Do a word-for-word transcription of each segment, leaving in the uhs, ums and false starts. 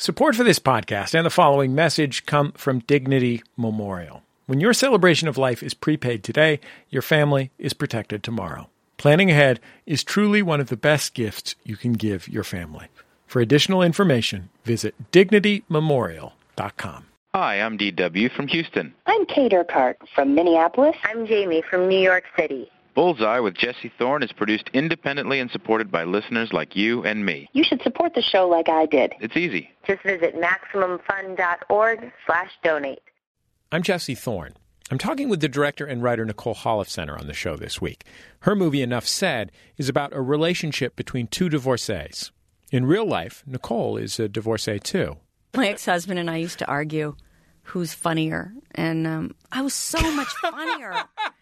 Support for this podcast and the following message come from Dignity Memorial. When your celebration of life is prepaid today, your family is protected tomorrow. Planning ahead is truly one of the best gifts you can give your family. For additional information, visit dignity memorial dot com. Hi, I'm D W from Houston. I'm Kate Urquhart from Minneapolis. I'm Jamie from New York City. Bullseye with Jesse Thorne is produced independently and supported by listeners like you and me. You should support the show like I did. It's easy. Just visit maximum fund dot org slash donate. I'm Jesse Thorne. I'm talking with the director and writer Nicole Holofcener on the show this week. Her movie, Enough Said, is about a relationship between two divorcees. In real life, Nicole is a divorcee too. My ex-husband and I used to argue who's funnier, and um, I was so much funnier.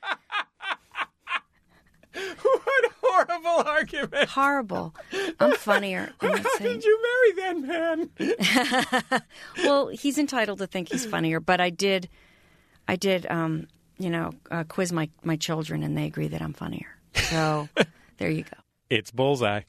What a horrible argument. Horrible. I'm funnier. How did you marry that man? Well, he's entitled to think he's funnier, but I did, I did, um, you know, uh, quiz my, my children, and they agree that I'm funnier. So there you go. It's Bullseye.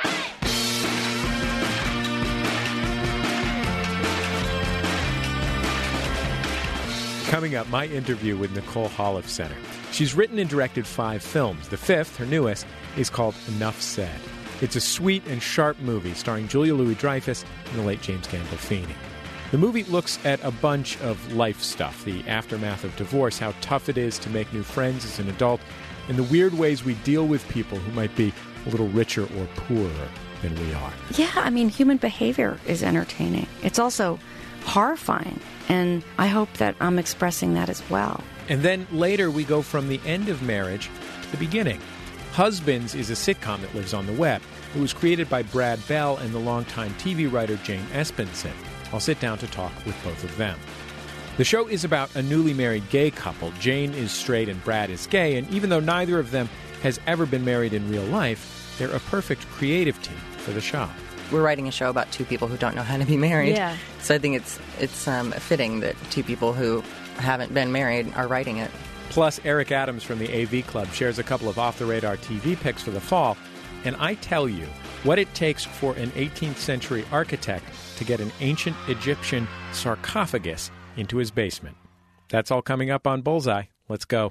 Coming up, my interview with Nicole Holofcener. She's written and directed five films. The fifth, her newest, is called Enough Said. It's a sweet and sharp movie starring Julia Louis-Dreyfus and the late James Gandolfini. The movie looks at a bunch of life stuff, the aftermath of divorce, how tough it is to make new friends as an adult, and the weird ways we deal with people who might be a little richer or poorer than we are. Yeah, I mean, human behavior is entertaining. It's also horrifying, and I hope that I'm expressing that as well. And then later we go from the end of marriage to the beginning. Husbands is a sitcom that lives on the web. It was created by Brad Bell and the longtime T V writer Jane Espenson. I'll sit down to talk with both of them. The show is about a newly married gay couple. Jane is straight and Brad is gay, and even though neither of them has ever been married in real life, they're a perfect creative team for the show. We're writing a show about two people who don't know how to be married. Yeah. So I think it's it's um, fitting that two people who haven't been married are writing it. Plus, Eric Adams from the A V Club shares a couple of off-the-radar T V picks for the fall. And I tell you what it takes for an eighteenth century architect to get an ancient Egyptian sarcophagus into his basement. That's all coming up on Bullseye. Let's go.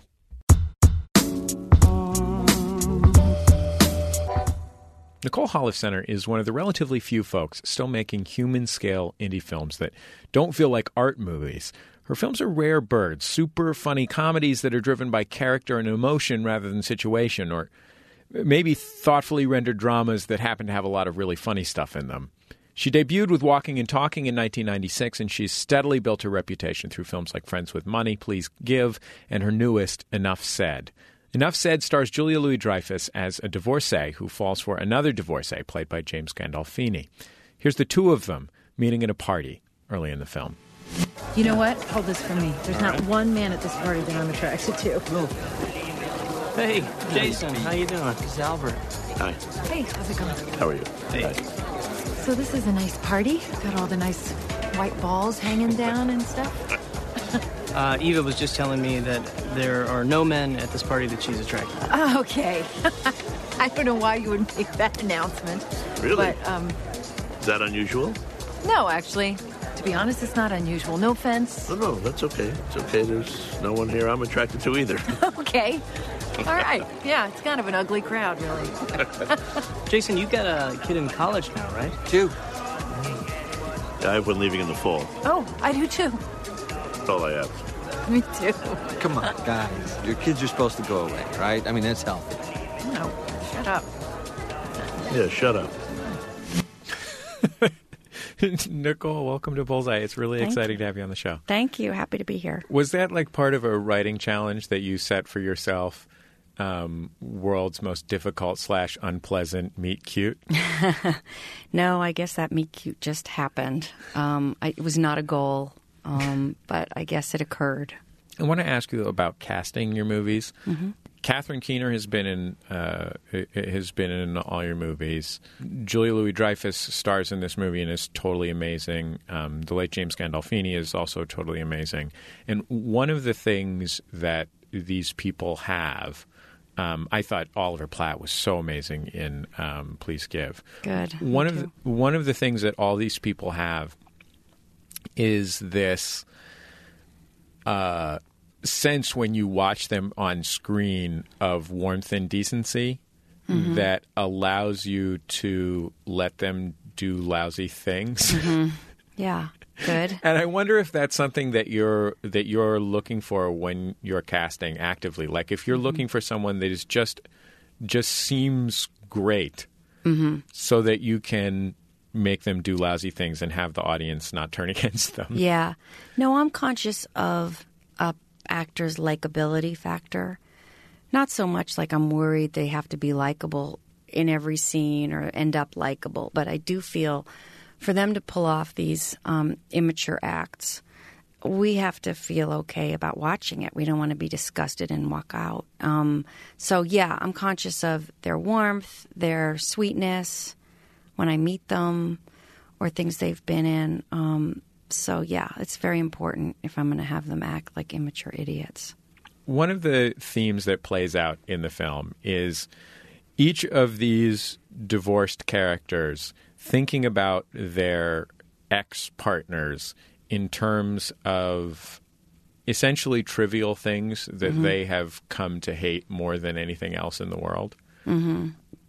Nicole Holofcener is one of the relatively few folks still making human-scale indie films that don't feel like art movies. Her films are rare birds, super funny comedies that are driven by character and emotion rather than situation, or maybe thoughtfully rendered dramas that happen to have a lot of really funny stuff in them. She debuted with Walking and Talking in nineteen ninety-six, and she's steadily built her reputation through films like Friends with Money, Please Give, and her newest, Enough Said. Enough Said stars Julia Louis-Dreyfus as a divorcee who falls for another divorcee, played by James Gandolfini. Here's the two of them meeting at a party early in the film. You know what? Hold this for me. There's not one man at this party that I'm attracted to. Hey, Jason, how you doing? This is Albert. Hi. Hey, how's it going? How are you? Hey. Hi. So this is a nice party. Got all the nice white balls hanging down and stuff. Uh, Eva was just telling me that there are no men at this party that she's attracted to. Oh, okay. I don't know why you would make that announcement. Really? But, um... Is that unusual? No, actually. To be honest, it's not unusual. No offense. No, no, that's okay. It's okay. There's no one here I'm attracted to either. Okay. All right. Yeah, it's kind of an ugly crowd, really. Jason, you've got a kid in college now, right? Two. Yeah, I have one leaving in the fall. Oh, I do too. That's all I have. Me too. Come on, guys. Your kids are supposed to go away, right? I mean, that's healthy. No, shut up. Yeah, shut up. Nicole, welcome to Bullseye. It's really Thank exciting you. to have you on the show. Thank you. Happy to be here. Was that like part of a writing challenge that you set for yourself? Um, world's most difficult slash unpleasant meet cute? No, I guess that meet cute just happened. Um, I, it was not a goal, um, but I guess it occurred. I want to ask you about casting your movies. Mm-hmm. Catherine Keener has been in uh, has been in all your movies. Julia Louis-Dreyfus stars in this movie and is totally amazing. Um, the late James Gandolfini is also totally amazing. And one of the things that these people have, um, I thought Oliver Platt was so amazing in um, Please Give. Good. One Me of too. the, one of the things that all these people have is this uh, sense when you watch them on screen of warmth and decency mm-hmm. that allows you to let them do lousy things. Mm-hmm. Yeah, good. And I wonder if that's something that you're that you're looking for when you're casting actively. Like if you're mm-hmm. looking for someone that is just just seems great, mm-hmm. so that you can make them do lousy things and have the audience not turn against them. Yeah. No, I'm conscious of a actor's likability factor. Not so much like I'm worried they have to be likable in every scene or end up likable, but I do feel for them to pull off these um, immature acts, we have to feel okay about watching it. We don't want to be disgusted and walk out. Um, so, yeah, I'm conscious of their warmth, their sweetness when I meet them or things they've been in. Um, so, yeah, it's very important if I'm going to have them act like immature idiots. One of the themes that plays out in the film is each of these divorced characters thinking about their ex-partners in terms of essentially trivial things that mm-hmm. they have come to hate more than anything else in the world. Mm-hmm.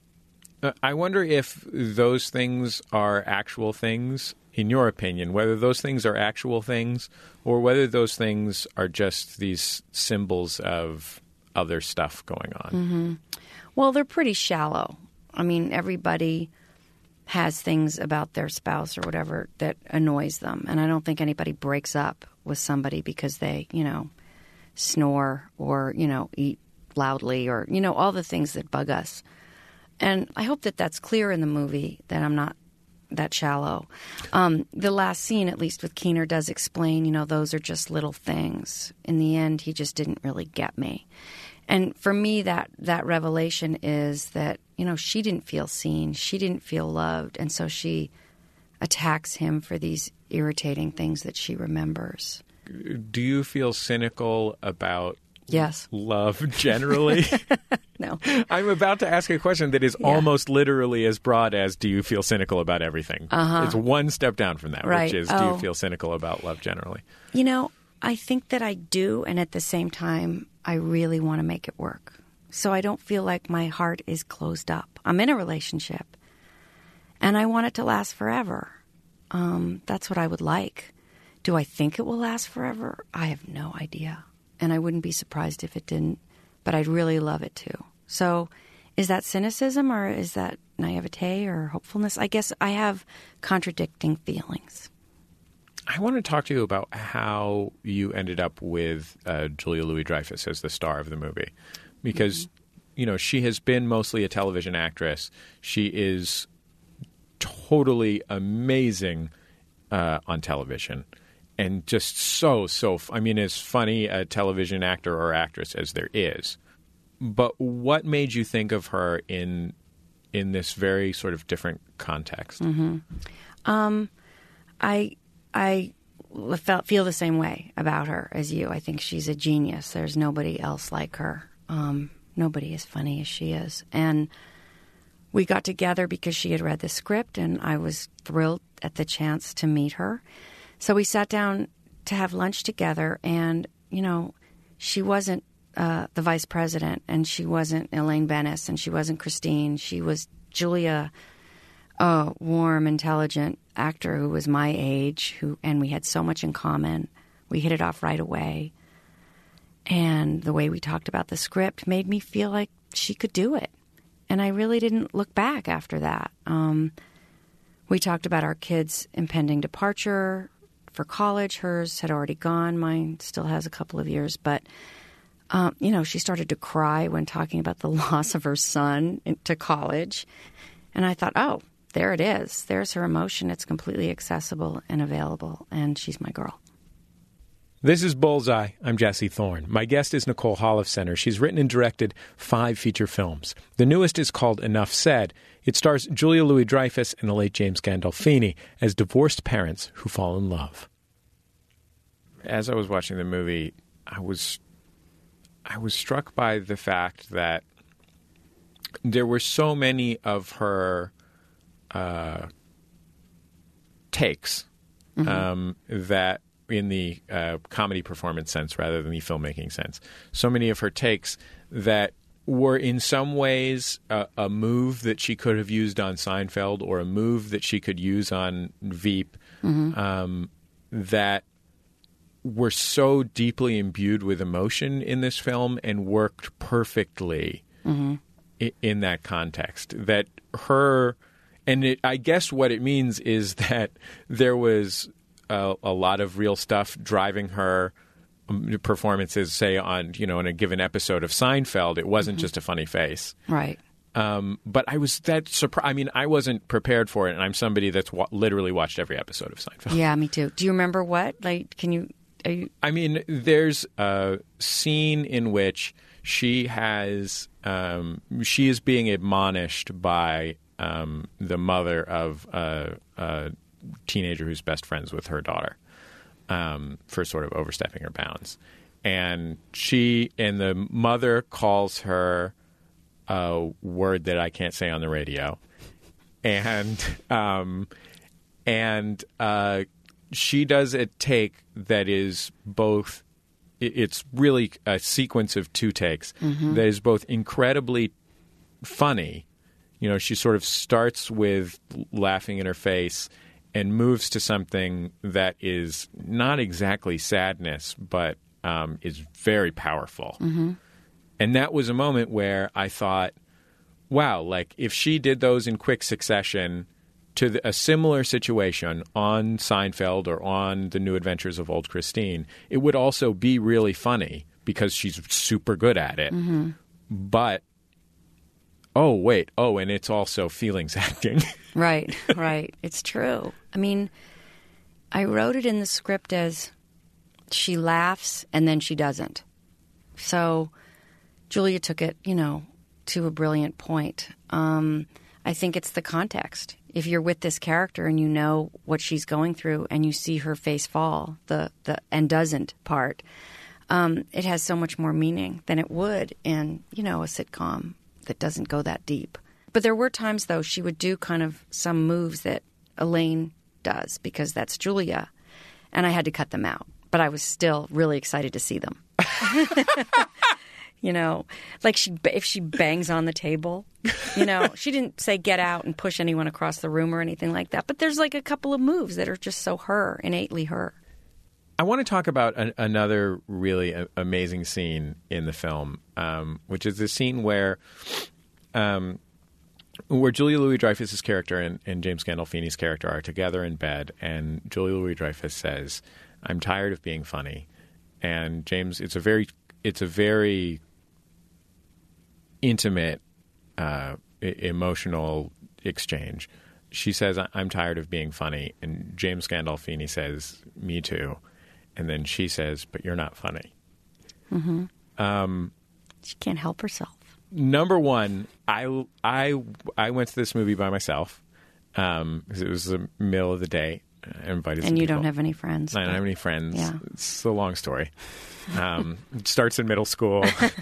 Uh, I wonder if those things are actual things, in your opinion, whether those things are actual things or whether those things are just these symbols of other stuff going on. Mm-hmm. Well, they're pretty shallow. I mean, everybody has things about their spouse or whatever that annoys them. And I don't think anybody breaks up with somebody because they, you know, snore or, you know, eat loudly or, you know, all the things that bug us. And I hope that that's clear in the movie, that I'm not that shallow. Um, the last scene, at least with Keener, does explain, you know, those are just little things. In the end, he just didn't really get me. And for me, that, that revelation is that, you know, she didn't feel seen. She didn't feel loved. And so she attacks him for these irritating things that she remembers. Do you feel cynical about yes. love generally? No. I'm about to ask a question that is yeah. almost literally as broad as do you feel cynical about everything? Uh-huh. It's one step down from that, right. which is oh. do you feel cynical about love generally? You know, I think that I do, and at the same time, I really want to make it work. So I don't feel like my heart is closed up. I'm in a relationship, and I want it to last forever. Um, that's what I would like. Do I think it will last forever? I have no idea, and I wouldn't be surprised if it didn't, but I'd really love it to. So is that cynicism, or is that naivete or hopefulness? I guess I have contradicting feelings. I want to talk to you about how you ended up with uh, Julia Louis-Dreyfus as the star of the movie. Because, mm-hmm. you know, she has been mostly a television actress. She is totally amazing uh, on television. And just so, so, I mean, as funny a television actor or actress as there is. But what made you think of her in in this very sort of different context? Mm-hmm. Um, I... I felt, feel the same way about her as you. I think she's a genius. There's nobody else like her. Um, nobody as funny as she is. And we got together because she had read the script, and I was thrilled at the chance to meet her. So we sat down to have lunch together, and, you know, she wasn't uh, the vice president, and she wasn't Elaine Bennis, and she wasn't Christine. She was Julia, a warm, intelligent actor who was my age, who and we had so much in common. We hit it off right away. And the way we talked about the script made me feel like she could do it. And I really didn't look back after that. Um, we talked about our kids' impending departure for college. Hers had already gone. Mine still has a couple of years. But, um, you know, she started to cry when talking about the loss of her son to college. And I thought, oh, there it is. There's her emotion. It's completely accessible and available, and she's my girl. This is Bullseye. I'm Jesse Thorne. My guest is Nicole Holofcener. She's written and directed five feature films. The newest is called Enough Said. It stars Julia Louis-Dreyfus and the late James Gandolfini as divorced parents who fall in love. As I was watching the movie, I was I was struck by the fact that there were so many of her Uh, takes mm-hmm. um, that in the uh, comedy performance sense rather than the filmmaking sense. So many of her takes that were in some ways a, a move that she could have used on Seinfeld or a move that she could use on Veep mm-hmm. um, that were so deeply imbued with emotion in this film and worked perfectly mm-hmm. in, in that context. That her, and it, I guess what it means is that there was a, a lot of real stuff driving her performances, say on, you know, in a given episode of Seinfeld. It wasn't mm-hmm. just a funny face. Right. Um, but I was that surprised. I mean, I wasn't prepared for it, and I'm somebody that's wa- literally watched every episode of Seinfeld. Yeah, me too. Do you remember what? Like, can you... Are you... I mean, there's a scene in which she has um, she is being admonished by um, the mother of a, a teenager who's best friends with her daughter um, for sort of overstepping her bounds, and she and the mother calls her a word that I can't say on the radio, and um, and uh, she does a take that is both, it's really a sequence of two takes mm-hmm. that is both incredibly funny. You know, she sort of starts with laughing in her face and moves to something that is not exactly sadness, but um, is very powerful. Mm-hmm. And that was a moment where I thought, wow, like if she did those in quick succession to the, a similar situation on Seinfeld or on The New Adventures of Old Christine, it would also be really funny because she's super good at it. Mm-hmm. But, oh, wait, oh, and it's also feelings acting. Right, right. It's true. I mean, I wrote it in the script as she laughs and then she doesn't. So Julia took it, you know, to a brilliant point. Um, I think it's the context. If you're with this character and you know what she's going through and you see her face fall, the, the and doesn't part, um, it has so much more meaning than it would in, you know, a sitcom that doesn't go that deep. But there were times, though, she would do kind of some moves that Elaine does because that's Julia, and I had to cut them out. But I was still really excited to see them. You know, like she if she bangs on the table, you know, she didn't say get out and push anyone across the room or anything like that. But there's like a couple of moves that are just so her, innately her. I want to talk about an, another really a, amazing scene in the film, um, which is the scene where um, where Julia Louis-Dreyfus's character and, and James Gandolfini's character are together in bed, and Julia Louis-Dreyfus says, "I'm tired of being funny," and James, it's a very it's a very intimate, uh, emotional exchange. She says, "I'm tired of being funny," and James Gandolfini says, "Me too." And then she says, "But you're not funny." Mm-hmm. Um, she can't help herself. Number one, I, I, I went to this movie by myself um, because it was the middle of the day. I invited some and you people. don't have any friends. I don't have any friends. Yeah. It's a long story. Um, it starts in middle school.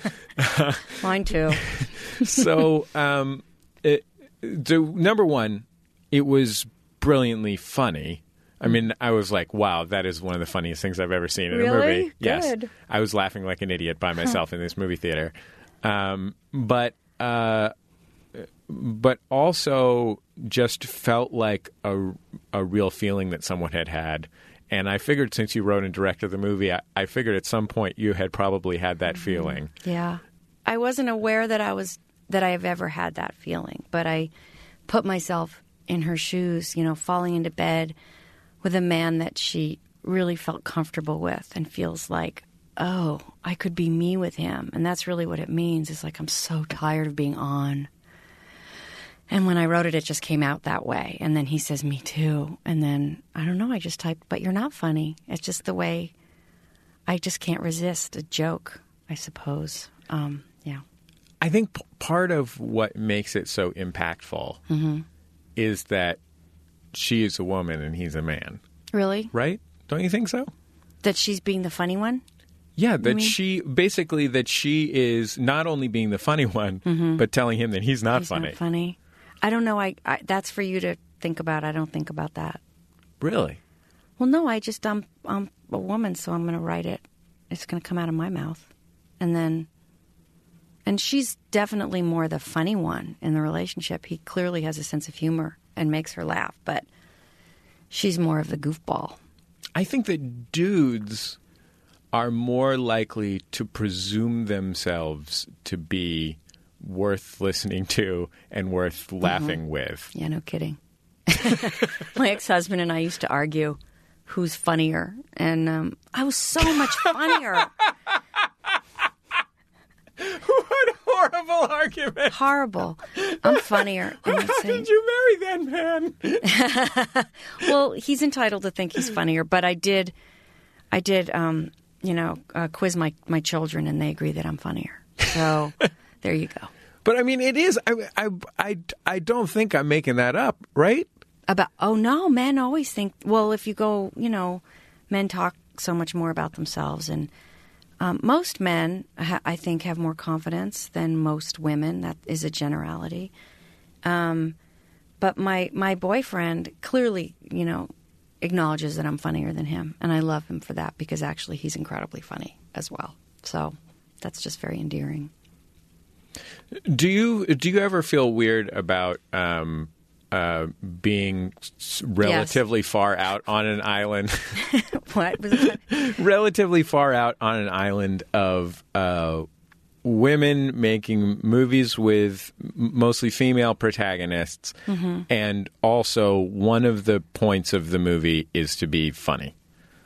Mine too. so, um, it, the, number one, it was brilliantly funny. I mean, I was like, wow, that is one of the funniest things I've ever seen in really? a movie. Yes. Good. I was laughing like an idiot by myself in this movie theater. Um, but uh, but also just felt like a, a real feeling that someone had had. And I figured since you wrote and directed the movie, I, I figured at some point you had probably had that mm-hmm. feeling. Yeah. I wasn't aware that I was that I have ever had that feeling, but I put myself in her shoes, you know, falling into bed with a man that she really felt comfortable with and feels like, oh, I could be me with him. And that's really what it means. It's like, I'm so tired of being on. And when I wrote it, it just came out that way. And then he says, me too. And then, I don't know, I just typed, but you're not funny. It's just the way I just can't resist a joke, I suppose. Um, yeah. I think p- part of what makes it so impactful mm-hmm. is that she is a woman and he's a man. Really? Right? Don't you think so? That she's being the funny one? Yeah, that she, basically that she is not only being the funny one, mm-hmm. but telling him that he's not he's funny. Not funny. I don't know. I, I that's for you to think about. I don't think about that. Really? Well, no, I just, I'm, I'm a woman, so I'm going to write it. It's going to come out of my mouth. And then, and she's definitely more the funny one in the relationship. He clearly has a sense of humor and makes her laugh, but she's more of the goofball. I think that dudes are more likely to presume themselves to be worth listening to and worth laughing mm-hmm. with. Yeah, no kidding. My ex-husband and I used to argue who's funnier, and um, I was so much funnier. What a horrible argument. Horrible. I'm funnier. How did you marry that man? Well, he's entitled to think he's funnier, but I did, I did, um, you know, uh, quiz my, my children, and they agree that I'm funnier. So there you go. But I mean, it is. I, I, I, I don't think I'm making that up, right? About oh no, men always think. Well, if you go, you know, men talk so much more about themselves, and um, most men, ha- I think, have more confidence than most women. That is a generality. Um, but my my boyfriend clearly, you know, acknowledges that I'm funnier than him, and I love him for that because actually he's incredibly funny as well. So that's just very endearing. Do you do you ever feel weird about um, uh, being relatively yes. far out on an island? What was it? Relatively far out on an island of uh, women making movies with mostly female protagonists, mm-hmm. and also one of the points of the movie is to be funny.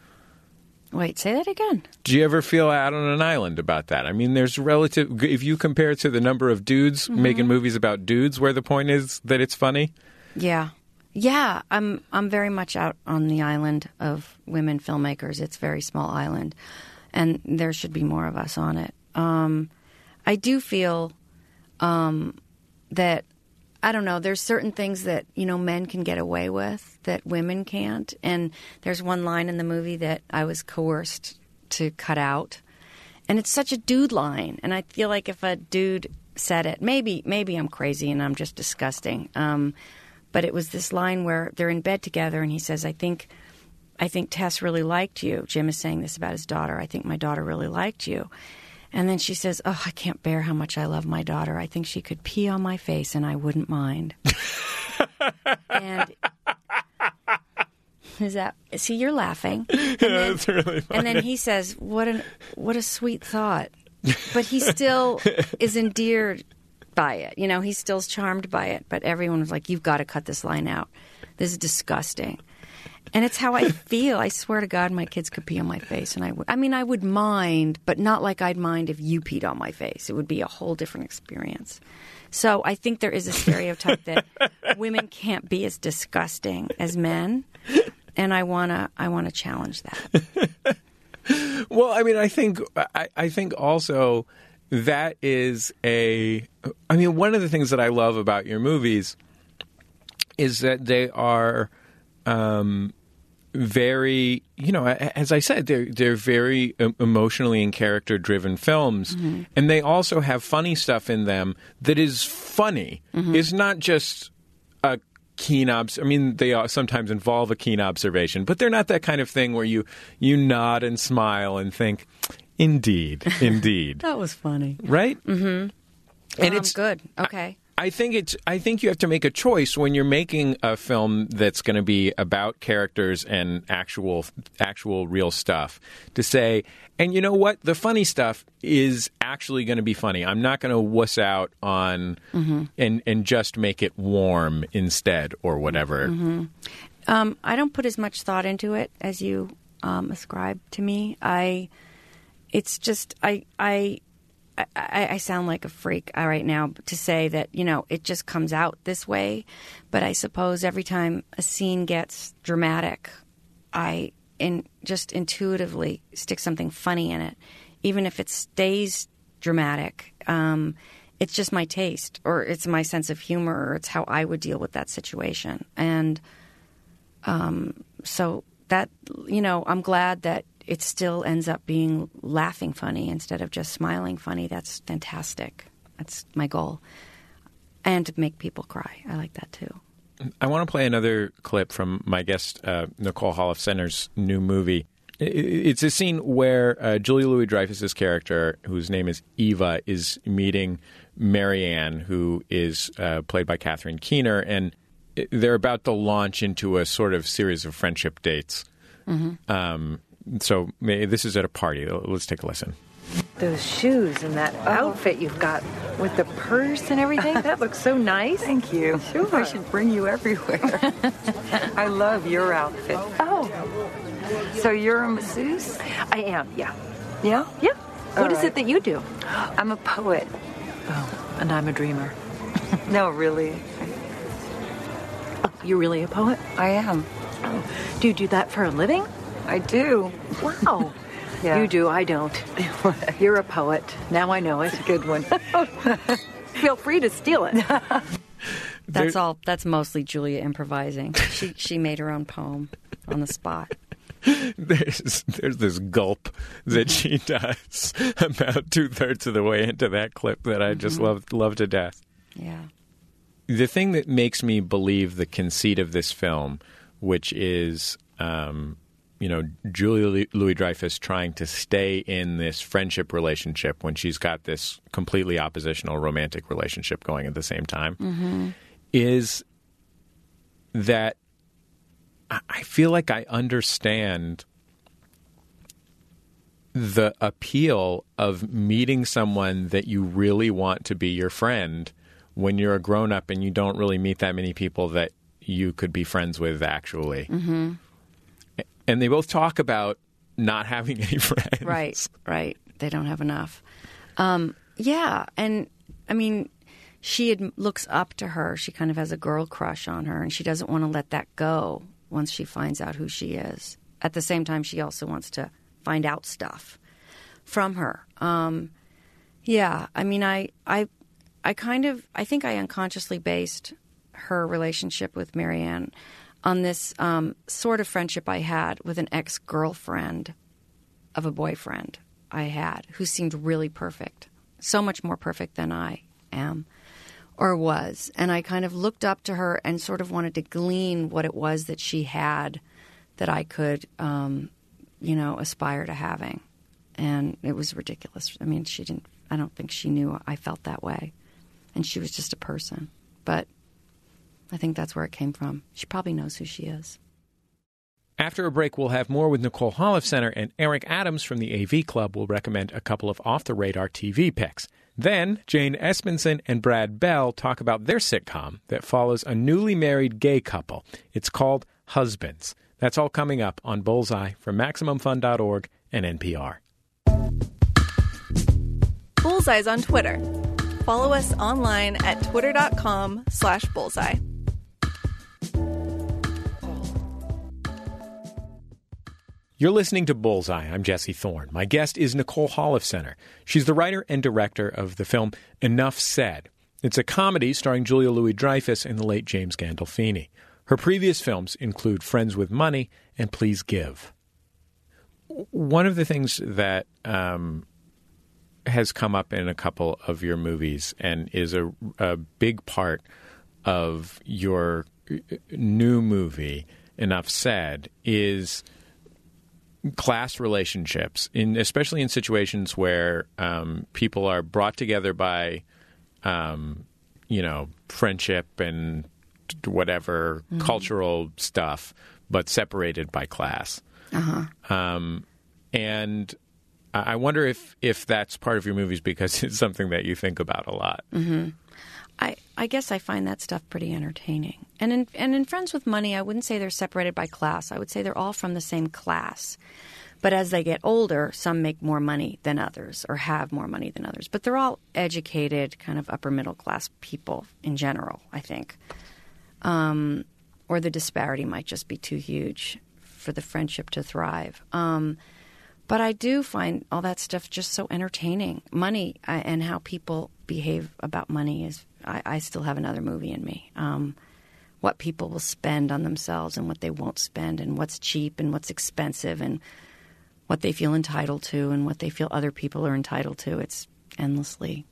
Wait, say that again. Do you ever feel out on an island about that? I mean, there's relative... If you compare it to the number of dudes mm-hmm. making movies about dudes where the point is that it's funny? Yeah. Yeah, I'm I'm very much out on the island of women filmmakers. It's a very small island, and there should be more of us on it. Um, I do feel um, that... I don't know. There's certain things that, you know, men can get away with that women can't. And there's one line in the movie that I was coerced to cut out. And it's such a dude line. And I feel like if a dude said it, maybe maybe I'm crazy and I'm just disgusting. Um, but it was this line where they're in bed together and he says, I think I think Tess really liked you. Jim is saying this about his daughter. I think my daughter really liked you. And then she says, oh, I can't bear how much I love my daughter. I think she could pee on my face and I wouldn't mind. And is that, see, you're laughing. And Yeah, then, that's really funny. And then he says, what a, what a sweet thought. But he still is endeared by it. You know, he still's charmed by it. But everyone was like, you've got to cut this line out. This is disgusting. And it's how I feel. I swear to God, my kids could pee on my face. And I would, I mean, I would mind, but not like I'd mind if you peed on my face. It would be a whole different experience. So I think there is a stereotype that women can't be as disgusting as men. And I want to I want to challenge that. Well, I mean, I think I, I think also that is a I mean, one of the things that I love about your movies is that they are um, very, you know, as I said, they're they're very emotionally and character driven films, mm-hmm. and they also have funny stuff in them that is funny. Mm-hmm. It's not just a keen obs. I mean, they are, sometimes involve a keen observation, but they're not that kind of thing where you you nod and smile and think, indeed, indeed. That was funny, right? Mm-hmm. And um, it's good. Okay. I, I think it's. I think you have to make a choice when you're making a film that's going to be about characters and actual, actual real stuff. To say, and you know what, the funny stuff is actually going to be funny. I'm not going to wuss out on mm-hmm. and and just make it warm instead or whatever. Mm-hmm. Um, I don't put as much thought into it as you um, ascribe to me. I. It's just I I. I, I sound like a freak right now to say that, you know, it just comes out this way. But I suppose every time a scene gets dramatic, I in, just intuitively stick something funny in it. Even if it stays dramatic, um, it's just my taste or it's my sense of humor or it's how I would deal with that situation. And um, so that, you know, I'm glad that it still ends up being laughing funny instead of just smiling funny. That's fantastic. That's my goal. And to make people cry. I like that too. I want to play another clip from my guest, uh, Nicole Holofcener's new movie. It's a scene where uh, Julia Louis-Dreyfus's character, whose name is Eva, is meeting Marianne, who is uh, played by Catherine Keener, and they're about to launch into a sort of series of friendship dates. Mm-hmm. Um, so this is at a party. Let's take a listen. Those shoes and that outfit you've got with the purse and everything, that looks so nice. Thank you. Sure. I should bring you everywhere. I love your outfit. Oh. So you're a masseuse? I am, yeah. Yeah? Yeah. All what is right. it that you do? I'm a poet. Oh, and I'm a dreamer. No, really. Oh, you're really a poet? I am. Oh. Do you do that for a living? I do. Wow. Yeah. You do, I don't. You're a poet. Now I know it. It's a good one. Feel free to steal it. That's all. That's mostly Julia improvising. She she made her own poem on the spot. There's there's this gulp that she does about two thirds of the way into that clip that I just mm-hmm. love love to death. Yeah. The thing that makes me believe the conceit of this film, which is, um, you know, Julia Louis-Dreyfus trying to stay in this friendship relationship when she's got this completely oppositional romantic relationship going at the same time, mm-hmm. is that I feel like I understand the appeal of meeting someone that you really want to be your friend when you're a grown-up and you don't really meet that many people that you could be friends with actually. Mm-hmm. And they both talk about not having any friends. Right, right. They don't have enough. Um, yeah, and I mean, she had, looks up to her. She kind of has a girl crush on her, and she doesn't want to let that go once she finds out who she is. At the same time, she also wants to find out stuff from her. Um, yeah, I mean, I, I, I kind of, I think I unconsciously based her relationship with Marianne on this um, sort of friendship I had with an ex-girlfriend of a boyfriend I had who seemed really perfect, so much more perfect than I am or was. And I kind of looked up to her and sort of wanted to glean what it was that she had that I could, um, you know, aspire to having. And it was ridiculous. I mean, she didn't, I don't think she knew I felt that way. And she was just a person. But I think that's where it came from. She probably knows who she is. After a break, we'll have more with Nicole Holofcener, and Eric Adams from the A V Club will recommend a couple of off-the-radar T V picks. Then, Jane Espenson and Brad Bell talk about their sitcom that follows a newly married gay couple. It's called Husbands. That's all coming up on Bullseye from Maximum Fun dot org and N P R. Bullseye's on Twitter. Follow us online at twitter.com slash bullseye. You're listening to Bullseye. I'm Jesse Thorne. My guest is Nicole Holofcener. She's the writer and director of the film Enough Said. It's a comedy starring Julia Louis-Dreyfus and the late James Gandolfini. Her previous films include Friends with Money and Please Give. One of the things that um, has come up in a couple of your movies and is a, a big part of your new movie, Enough Said, is class relationships, in especially in situations where um, people are brought together by, um, you know, friendship and whatever mm-hmm. cultural stuff, but separated by class. Uh-huh. Um, and I wonder if, if that's part of your movies because it's something that you think about a lot. Mm-hmm. I, I guess I find that stuff pretty entertaining. And in, and in Friends with Money, I wouldn't say they're separated by class. I would say they're all from the same class. But as they get older, some make more money than others or have more money than others. But they're all educated, kind of upper middle class people in general, I think. Um, or the disparity might just be too huge for the friendship to thrive. Um, but I do find all that stuff just so entertaining. Money uh, and how people behave about money is, I, I still have another movie in me. Um, what people will spend on themselves and what they won't spend and what's cheap and what's expensive and what they feel entitled to and what they feel other people are entitled to. It's endlessly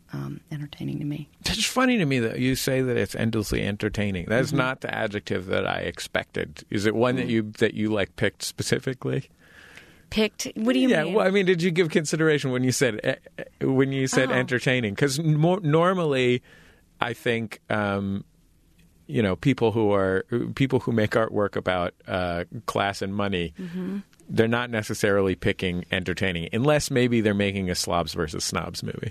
um, entertaining to me. It's funny to me that you say that it's endlessly entertaining. That's Mm-hmm. not the adjective that I expected. Is it one that you that you like picked specifically? Picked? What do you yeah, mean? well, I mean, did you give consideration when you said eh, when you said Oh. entertaining? Because more, normally, I think um, you know people who are people who make artwork about uh, class and money. Mm-hmm. They're not necessarily picking entertaining, unless maybe they're making a slobs versus snobs movie.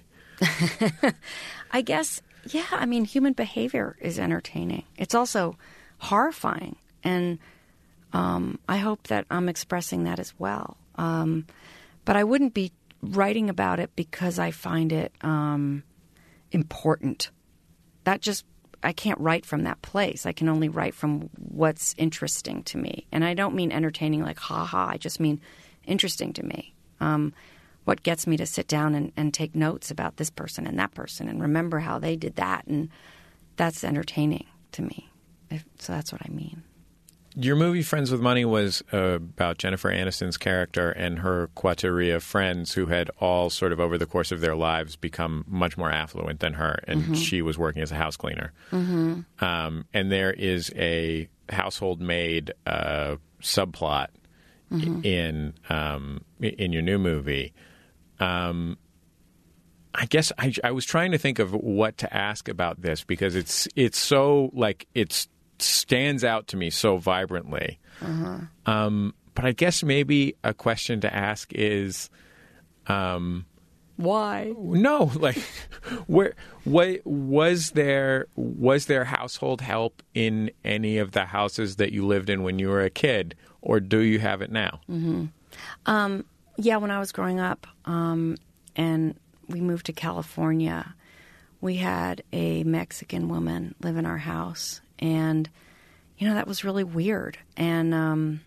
I guess, yeah, I mean, human behavior is entertaining. It's also horrifying. And um, I hope that I'm expressing that as well. Um, but I wouldn't be writing about it because I find it um, important. That just, I can't write from that place. I can only write from what's interesting to me. And I don't mean entertaining like ha-ha. I just mean interesting to me. Um What gets me to sit down and, and take notes about this person and that person and remember how they did that. And that's entertaining to me. If, so that's what I mean. Your movie Friends with Money was uh, about Jennifer Aniston's character and her quateria of friends who had all sort of over the course of their lives become much more affluent than her. And Mm-hmm. she was working as a house cleaner. Mm-hmm. Um, and there is a household maid uh, subplot Mm-hmm. in um, in your new movie. Um, I guess I, I was trying to think of what to ask about this because it's it's so like it stands out to me so vibrantly. Uh-huh. Um, but I guess maybe a question to ask is, um, why? No, like where what was there was there household help in any of the houses that you lived in when you were a kid, or do you have it now? Mm-hmm. Um, yeah, when I was growing up, um, and we moved to California, we had a Mexican woman live in our house, and you know that was really weird and um,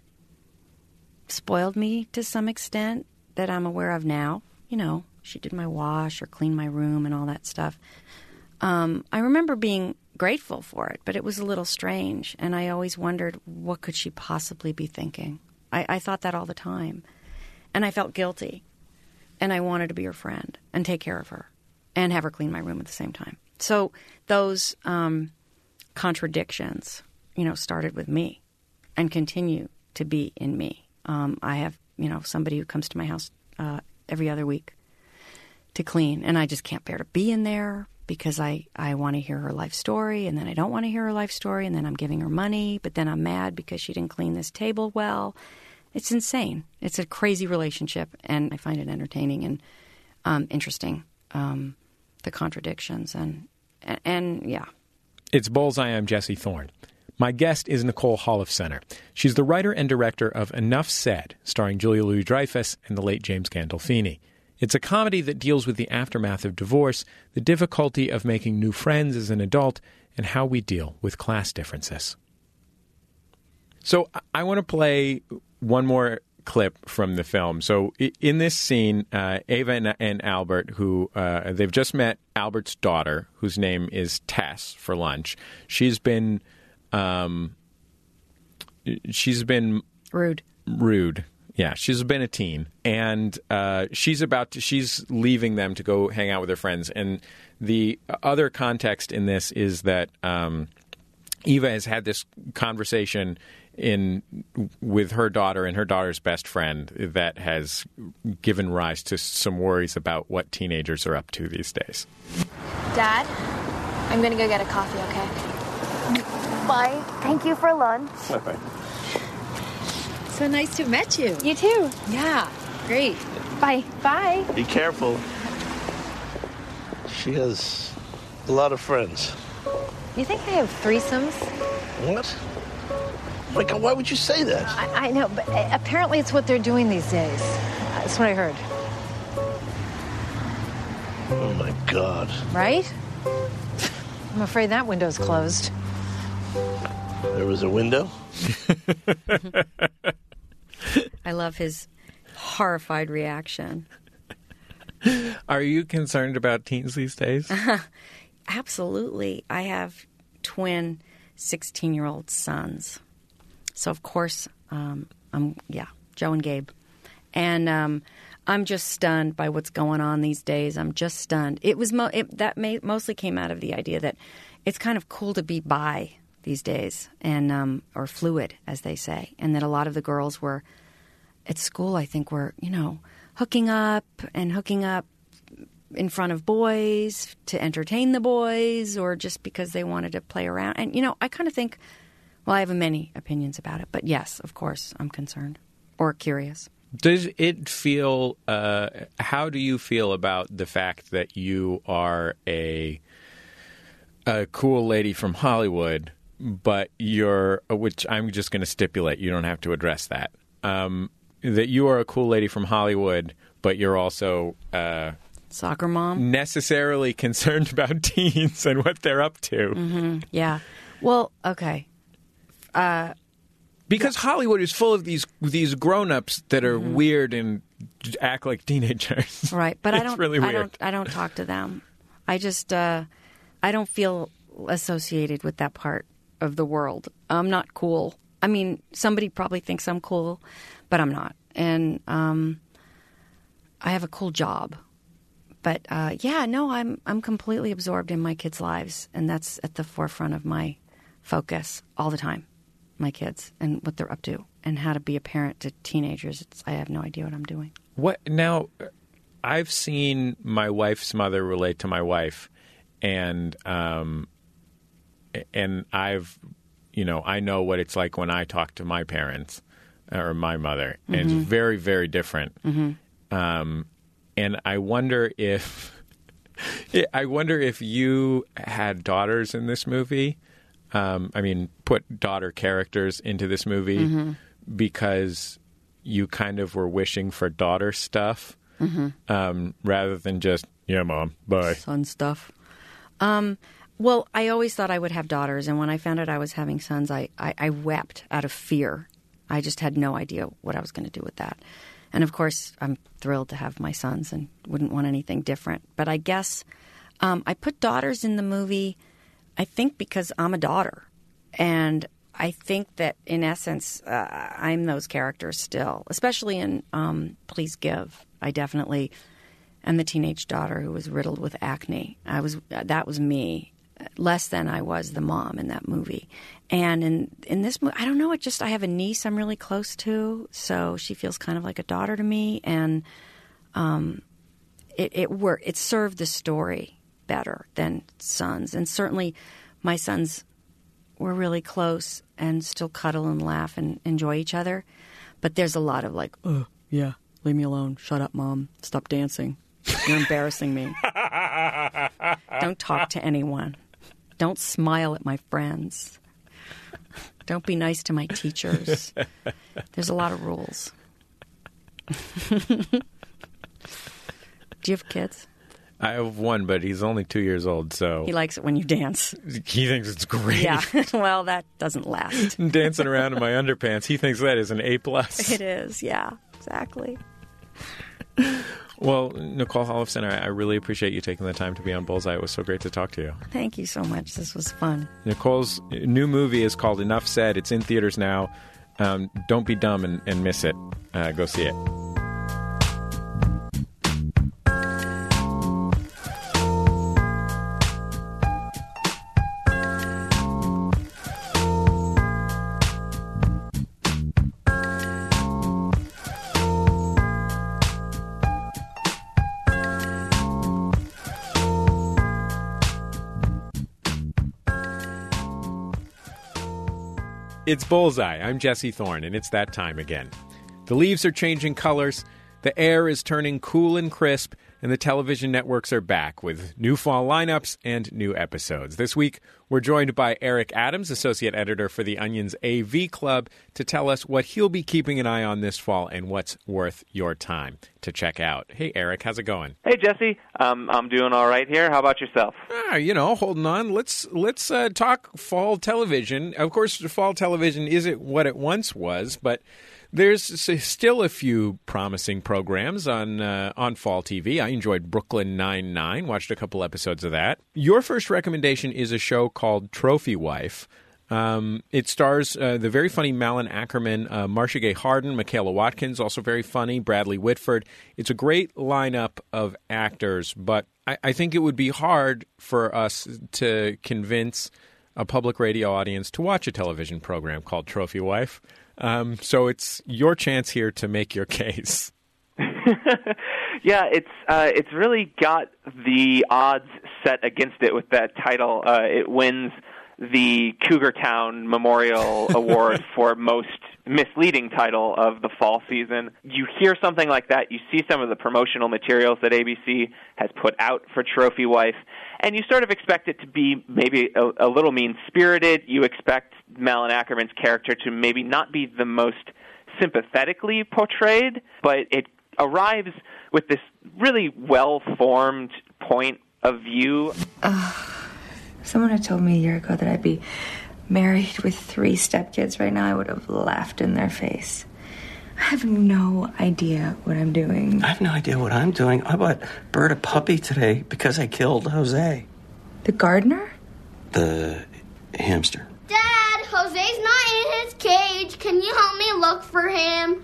spoiled me to some extent that I'm aware of now. You know, she did my wash or cleaned my room and all that stuff. Um, I remember being grateful for it, but it was a little strange, and I always wondered what could she possibly be thinking. I, I thought that all the time, and I felt guilty, and I wanted to be her friend and take care of her and have her clean my room at the same time. So those um, contradictions, you know, started with me and continue to be in me. Um, I have, you know, somebody who comes to my house uh, every other week to clean, and I just can't bear to be in there because I, I want to hear her life story, and then I don't want to hear her life story, and then I'm giving her money, but then I'm mad because she didn't clean this table well. It's insane. It's a crazy relationship, and I find it entertaining and um, interesting, um, the contradictions, and, and, and yeah. It's Bullseye. I'm Jesse Thorne. My guest is Nicole Holofcener. She's the writer and director of Enough Said, starring Julia Louis-Dreyfus and the late James Gandolfini. It's a comedy that deals with the aftermath of divorce, the difficulty of making new friends as an adult, and how we deal with class differences. So I want to play one more clip from the film. So in this scene, uh, Ava and, and Albert, who uh, they've just met Albert's daughter, whose name is Tess, for lunch. She's been, um, she's been rude. Rude. Yeah, she's been a teen, and uh, she's about to, she's leaving them to go hang out with her friends. And the other context in this is that um, Eva has had this conversation in with her daughter and her daughter's best friend that has given rise to some worries about what teenagers are up to these days. Dad, I'm going to go get a coffee, okay? Bye. Thank you for lunch. Bye-bye. So nice to have met you. You too. Yeah, great. Bye. Bye. Be careful. She has a lot of friends. You think they have threesomes? What? My God, why would you say that? I, I know, but apparently it's what they're doing these days. That's what I heard. Oh, my God. Right? I'm afraid that window's closed. There was a window? I love his horrified reaction. Are you concerned about teens these days? Absolutely. I have twin sixteen-year-old sons. So, of course, um, I'm, yeah, Joe and Gabe. And um, I'm just stunned by what's going on these days. I'm just stunned. It was mo- it, that may, mostly came out of the idea that it's kind of cool to be bi these days, and um, or fluid, as they say, and that a lot of the girls were at school, I think, were, you know, hooking up and hooking up in front of boys to entertain the boys, or just because they wanted to play around. And, you know, I kind of think, well, I have many opinions about it, but yes, of course, I'm concerned or curious. Does it feel, uh, how do you feel about the fact that you are a, a cool lady from Hollywood, but you're, which I'm just going to stipulate, you don't have to address that, um, that you are a cool lady from Hollywood, but you're also... Uh, Soccer mom? Necessarily concerned about teens and what they're up to. Mm-hmm. Yeah. Well, okay. Uh, because yeah. Hollywood is full of these these grown-ups that are mm-hmm. weird and act like teenagers. Right, but it's I don't. Really weird. I don't. I don't talk to them. I just. Uh, I don't feel associated with that part of the world. I'm not cool. I mean, somebody probably thinks I'm cool, but I'm not. And um, I have a cool job. But uh, yeah, no, I'm I'm completely absorbed in my kids' lives, and that's at the forefront of my focus all the time. My kids and what they're up to, and how to be a parent to teenagers. It's, I have no idea what I'm doing. What now? I've seen my wife's mother relate to my wife, and um, and I've you know I know what it's like when I talk to my parents or my mother, and mm-hmm. it's very very different. Mm-hmm. Um, And I wonder if I wonder if you had daughters in this movie. Um, I mean, put daughter characters into this movie mm-hmm. because you kind of were wishing for daughter stuff mm-hmm. um, rather than just, yeah, mom, bye. Son stuff. Um, well, I always thought I would have daughters. And when I found out I was having sons, I, I, I wept out of fear. I just had no idea what I was going to do with that. And, of course, I'm thrilled to have my sons and wouldn't want anything different. But I guess um, I put daughters in the movie, I think, because I'm a daughter. And I think that, in essence, uh, I'm those characters still, especially in um, Please Give. I definitely am the teenage daughter who was riddled with acne. I was that was me, less than I was the mom in that movie. And in in this movie, I don't know, it just, I have a niece I'm really close to, so she feels kind of like a daughter to me, and um, it it worked. It served the story better than sons. And certainly my sons were really close and still cuddle and laugh and enjoy each other. But there's a lot of like, oh, yeah, leave me alone. Shut up, Mom. Stop dancing. You're embarrassing me. Don't talk to anyone. Don't smile at my friends. Don't be nice to my teachers. There's a lot of rules. Do you have kids? I have one, but he's only two years old, so... He likes it when you dance. He thinks it's great. Yeah, well, that doesn't last. Dancing around in my underpants, he thinks that is an A plus. It is, yeah, exactly. Well, Nicole Holofcener, I really appreciate you taking the time to be on Bullseye. It was so great to talk to you. Thank you so much. This was fun. Nicole's new movie is called Enough Said. It's in theaters now. Um, don't be dumb and, and miss it. Uh, go see it. It's Bullseye. I'm Jesse Thorne, and it's that time again. The leaves are changing colors, the air is turning cool and crisp, and the television networks are back with new fall lineups and new episodes. This week, we're joined by Eric Adams, associate editor for The Onion's A V Club, to tell us what he'll be keeping an eye on this fall and what's worth your time to check out. Hey, Eric, how's it going? Hey, Jesse. Um, I'm doing all right here. How about yourself? Ah, you know, holding on. Let's let's uh, talk fall television. Of course, fall television isn't what it once was, but there's still a few promising programs on uh, on fall T V. I enjoyed Brooklyn Nine-Nine, watched a couple episodes of that. Your first recommendation is a show called Trophy Wife. Um, it stars uh, the very funny Malin Ackerman, uh, Marcia Gay Harden, Michaela Watkins, also very funny, Bradley Whitford. It's a great lineup of actors, but I, I think it would be hard for us to convince a public radio audience to watch a television program called Trophy Wife. Um, so it's your chance here to make your case. Yeah, it's uh, it's really got the odds set against it with that title. Uh, it wins the Cougar Town Memorial Award for most misleading title of the fall season. You hear something like that, you see some of the promotional materials that A B C has put out for Trophy Wife, and you sort of expect it to be maybe a, a little mean-spirited. You expect Malin Ackerman's character to maybe not be the most sympathetically portrayed, but it arrives with this really well-formed point of view. Uh, someone had told me a year ago that I'd be married with three stepkids right now. I would have laughed in their face. I have no idea what I'm doing. I have no idea what I'm doing. I bought Bert a puppy today because I killed Jose. The gardener? The hamster. Dad, Jose's not in his cage. Can you help me look for him?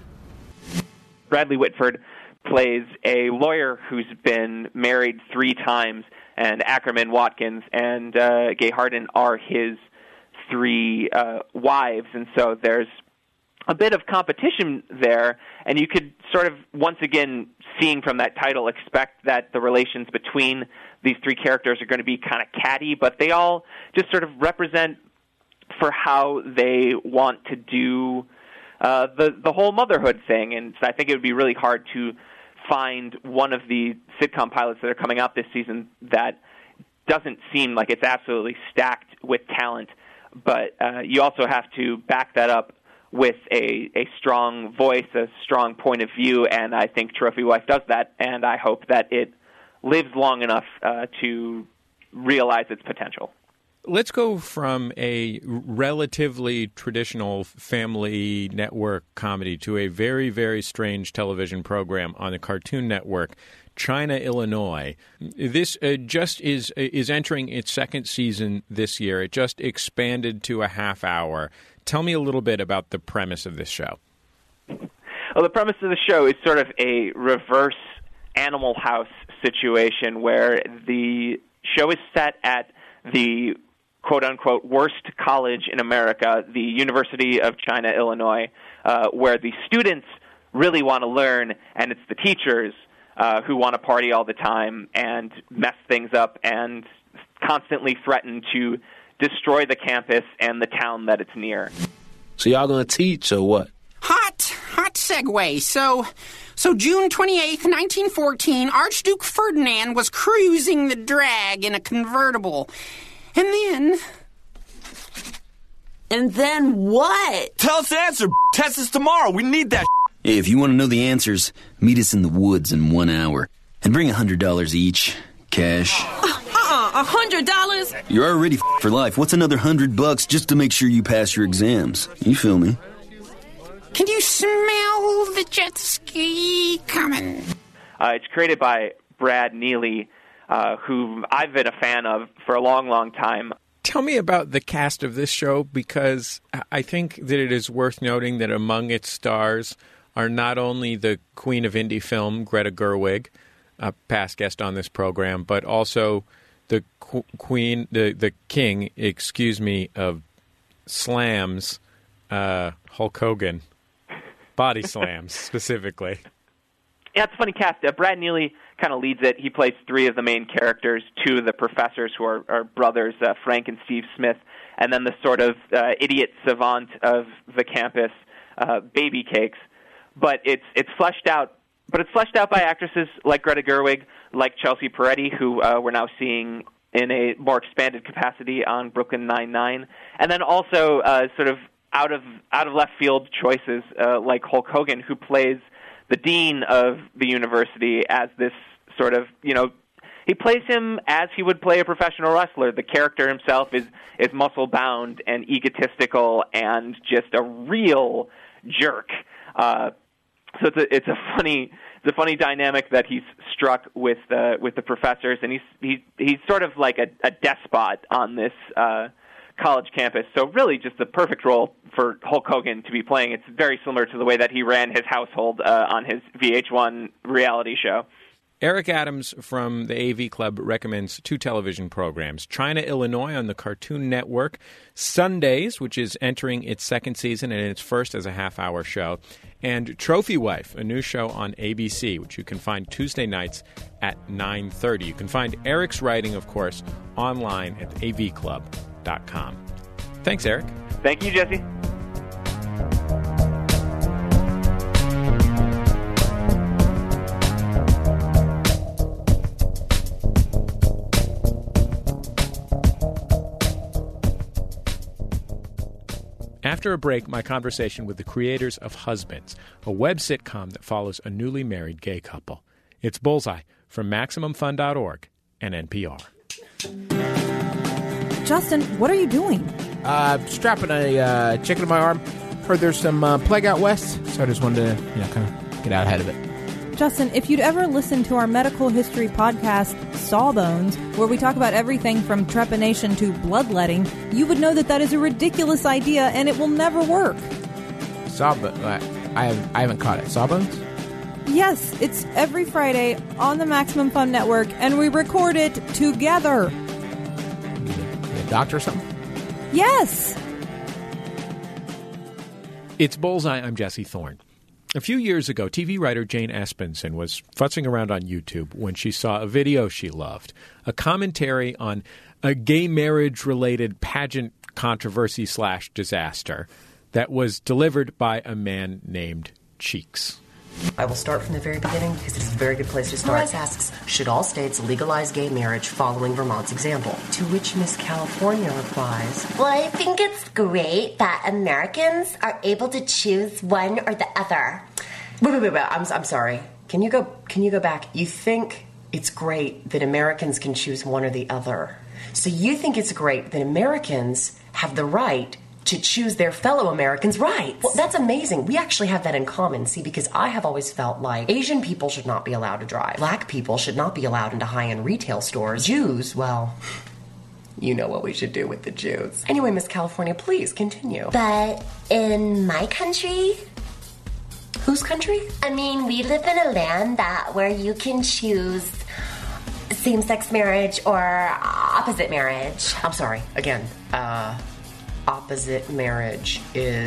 Bradley Whitford plays a lawyer who's been married three times, and Ackerman, Watkins, and uh, Gay Harden are his three uh, wives, and so there's a bit of competition there, and you could sort of, once again, seeing from that title, expect that the relations between these three characters are going to be kind of catty, but they all just sort of represent for how they want to do uh, the the whole motherhood thing, and so I think it would be really hard to find one of the sitcom pilots that are coming out this season that doesn't seem like it's absolutely stacked with talent, but uh, you also have to back that up with a, a strong voice, a strong point of view, and I think Trophy Wife does that, and I hope that it lives long enough uh, to realize its potential. Let's go from a relatively traditional family network comedy to a very, very strange television program on the Cartoon Network, China, Illinois. This uh, just is is entering its second season this year. It just expanded to a half hour. Tell me a little bit about the premise of this show. Well, the premise of the show is sort of a reverse Animal House situation where the show is set at the quote-unquote worst college in America, the University of China, Illinois, uh, where the students really want to learn, and it's the teachers uh, who want to party all the time and mess things up and constantly threaten to destroy the campus and the town that it's near. So y'all gonna teach or what? Hot, hot segue. So, so June twenty-eighth, nineteen fourteen, Archduke Ferdinand was cruising the drag in a convertible. And then... And then what? Tell us the answer. Test us tomorrow. We need that. Hey, if you want to know the answers, meet us in the woods in one hour. And bring one hundred dollars each. Cash. Uh-uh, one hundred dollars? You're already f- for life. What's another hundred bucks just to make sure you pass your exams? You feel me? Can you smell the jet ski coming? Uh, it's created by Brad Neely, uh, who I've been a fan of for a long, long time. Tell me about the cast of this show, because I think that it is worth noting that among its stars are not only the queen of indie film, Greta Gerwig, a past guest on this program, but also the qu- queen, the, the king, excuse me, of slams, uh, Hulk Hogan. Body slams, specifically. Yeah, it's a funny cast. Uh, Brad Neely kind of leads it. He plays three of the main characters, two of the professors who are, are brothers, uh, Frank and Steve Smith, and then the sort of uh, idiot savant of the campus, uh, Baby Cakes. But it's it's fleshed out. But it's fleshed out by actresses like Greta Gerwig, like Chelsea Peretti, who uh, we're now seeing in a more expanded capacity on Brooklyn Nine-Nine, and then also uh, sort of out of out of left field choices uh, like Hulk Hogan, who plays the dean of the university as this sort of, you know, he plays him as he would play a professional wrestler. The character himself is is muscle-bound and egotistical and just a real jerk. Uh, so it's a, it's a funny it's a funny dynamic that he's struck with uh, with the professors, and he's he, he's sort of like a, a despot on this uh, college campus. So really just the perfect role for Hulk Hogan to be playing. It's very similar to the way that he ran his household uh, on his V H one reality show. Eric Adams from the A V Club recommends two television programs. China, Illinois on the Cartoon Network, Sundays, which is entering its second season and its first as a half-hour show, and Trophy Wife, a new show on A B C, which you can find Tuesday nights at nine thirty. You can find Eric's writing, of course, online at a v club dot com. Thanks, Eric. Thank you, Jesse. After a break, my conversation with the creators of Husbands, a web sitcom that follows a newly married gay couple. It's Bullseye from Maximum Fun dot org and N P R. Justin, what are you doing? Uh, strapping a uh, chicken to my arm. Heard there's some uh, plague out west, so I just wanted to, you know, kind of get out ahead of it. Justin, if you'd ever listened to our medical history podcast, Sawbones, where we talk about everything from trepanation to bloodletting, you would know that that is a ridiculous idea and it will never work. Sawbones? I, have, I haven't caught it. Sawbones? Yes, it's every Friday on the Maximum Fun Network, and we record it together. A doctor or something? Yes! It's Bullseye. I'm Jesse Thorne. A few years ago, T V writer Jane Espenson was futzing around on YouTube when she saw a video she loved, a commentary on a gay marriage-related pageant controversy slash disaster that was delivered by a man named Cheeks. I will start from the very beginning because it's a very good place to start. Perez asks, should all states legalize gay marriage following Vermont's example? To which Miss California replies, Well, I think it's great that Americans are able to choose one or the other. Wait, wait, wait, wait. I'm, I'm sorry. Can you go, can you go back? You think it's great that Americans can choose one or the other. So you think it's great that Americans have the right to choose their fellow Americans' rights. Well, that's amazing. We actually have that in common, see, because I have always felt like Asian people should not be allowed to drive. Black people should not be allowed into high-end retail stores. Jews, well, you know what we should do with the Jews. Anyway, Miss California, please continue. But in my country... Whose country? I mean, we live in a land that where you can choose same-sex marriage or opposite marriage. I'm sorry, again, uh... opposite marriage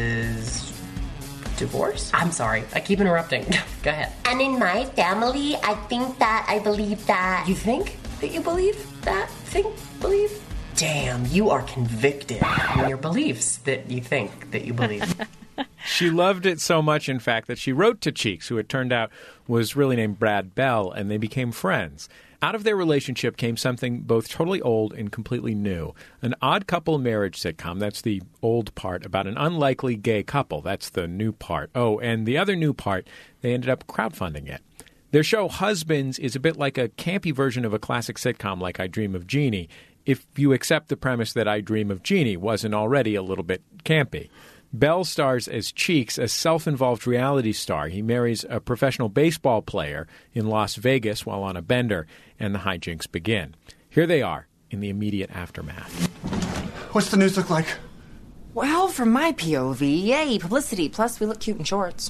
is divorce? I'm sorry. I keep interrupting. Go ahead. And in my family, I think that I believe that... You think that you believe that? Think? Believe? Damn, you are convicted in your beliefs that you think that you believe. She loved it so much, in fact, that she wrote to Cheeks, who it turned out was really named Brad Bell, and they became friends. Out of their relationship came something both totally old and completely new. An odd couple marriage sitcom, that's the old part, about an unlikely gay couple. That's the new part. Oh, and the other new part, they ended up crowdfunding it. Their show, Husbands, is a bit like a campy version of a classic sitcom like I Dream of Jeannie, if you accept the premise that I Dream of Jeannie wasn't already a little bit campy. Bell stars as Cheeks, a self-involved reality star. He marries a professional baseball player in Las Vegas while on a bender, and the hijinks begin. Here they are in the immediate aftermath. What's the news look like? Well, from my P O V, yay, publicity, plus we look cute in shorts.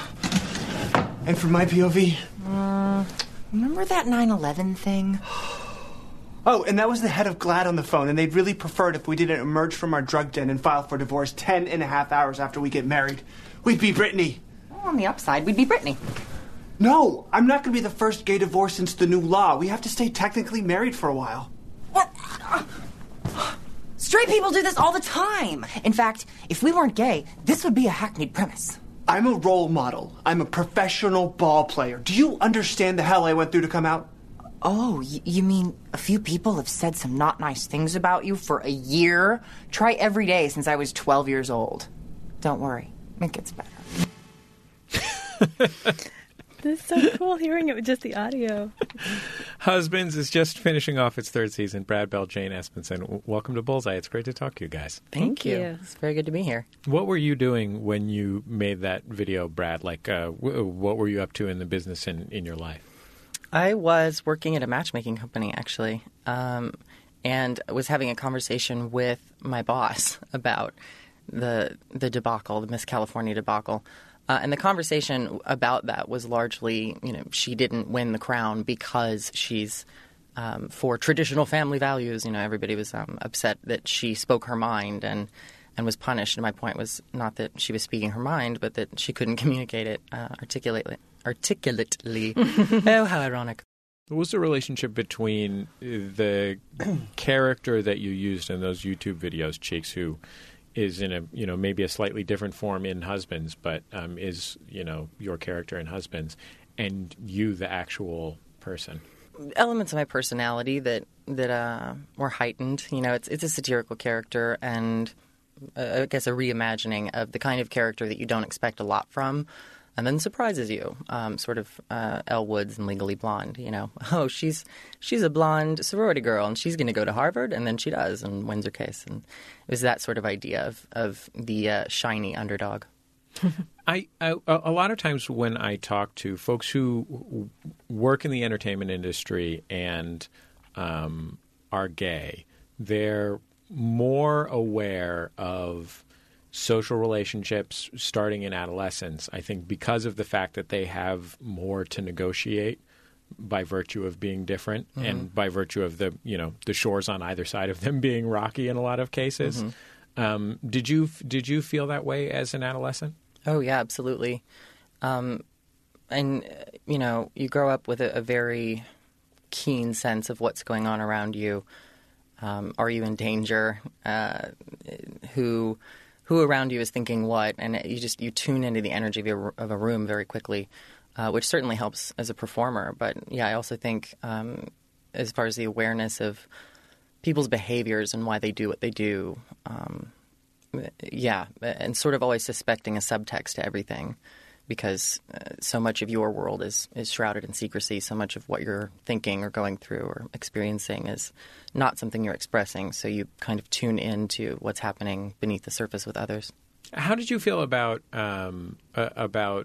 And from my P O V? Uh, remember that nine eleven thing? Oh, and that was the head of GLAAD on the phone, and they'd really preferred if we didn't emerge from our drug den and file for divorce ten and a half hours after we get married. We'd be Brittany. Well, on the upside, we'd be Brittany. No, I'm not going to be the first gay divorce since the new law. We have to stay technically married for a while. What? Straight people do this all the time. In fact, if we weren't gay, this would be a hackneyed premise. I'm a role model. I'm a professional ball player. Do you understand the hell I went through to come out? Oh, y- you mean a few people have said some not nice things about you for a year? Try every day since I was twelve years old. Don't worry, it gets better. This is so cool hearing it with just the audio. Husbands is just finishing off its third season. Brad Bell, Jane Espenson, w- welcome to Bullseye. It's great to talk to you guys. Thank, Thank you. you. It's very good to be here. What were you doing when you made that video, Brad? Like, uh, w- what were you up to in the business and in your life? I was working at a matchmaking company, actually. Um, and was having a conversation with my boss about the the debacle, the Miss California debacle. Uh, and the conversation about that was largely, you know, she didn't win the crown because she's um, for traditional family values. You know, everybody was um, upset that she spoke her mind and, and was punished. And my point was not that she was speaking her mind, but that she couldn't communicate it uh, articulately. articulately. Oh, how ironic. What was the relationship between the character that you used in those YouTube videos, Cheeks, who is in a, you know, maybe a slightly different form in Husbands, but um, is, you know, your character in Husbands, and you, the actual person? Elements of my personality that that uh, were heightened. You know, it's it's a satirical character, and uh, I guess a reimagining of the kind of character that you don't expect a lot from, and then surprises you. Um, sort of uh, Elle Woods in Legally Blonde. You know, oh, she's she's a blonde sorority girl, and she's going to go to Harvard, and then she does and wins her case. And it was that sort of idea of of the uh, shiny underdog. I, I a lot of times when I talk to folks who work in the entertainment industry and um, are gay, they're more aware of social relationships starting in adolescence, I think, because of the fact that they have more to negotiate by virtue of being different mm-hmm. and by virtue of the, you know, the shores on either side of them being rocky in a lot of cases. Mm-hmm. Um, did you did you feel that way as an adolescent? Oh, yeah, absolutely. Um, and, you know, you grow up with a, a very keen sense of what's going on around you. Um, are you in danger? Uh, who who around you is thinking what? And you just you tune into the energy of, your, of a room very quickly, uh, which certainly helps as a performer. But, yeah, I also think um, as far as the awareness of people's behaviors and why they do what they do, um, yeah, and sort of always suspecting a subtext to everything because uh, so much of your world is, is shrouded in secrecy. So much of what you're thinking or going through or experiencing is not something you're expressing. So you kind of tune into what's happening beneath the surface with others. How did you feel about um, uh, about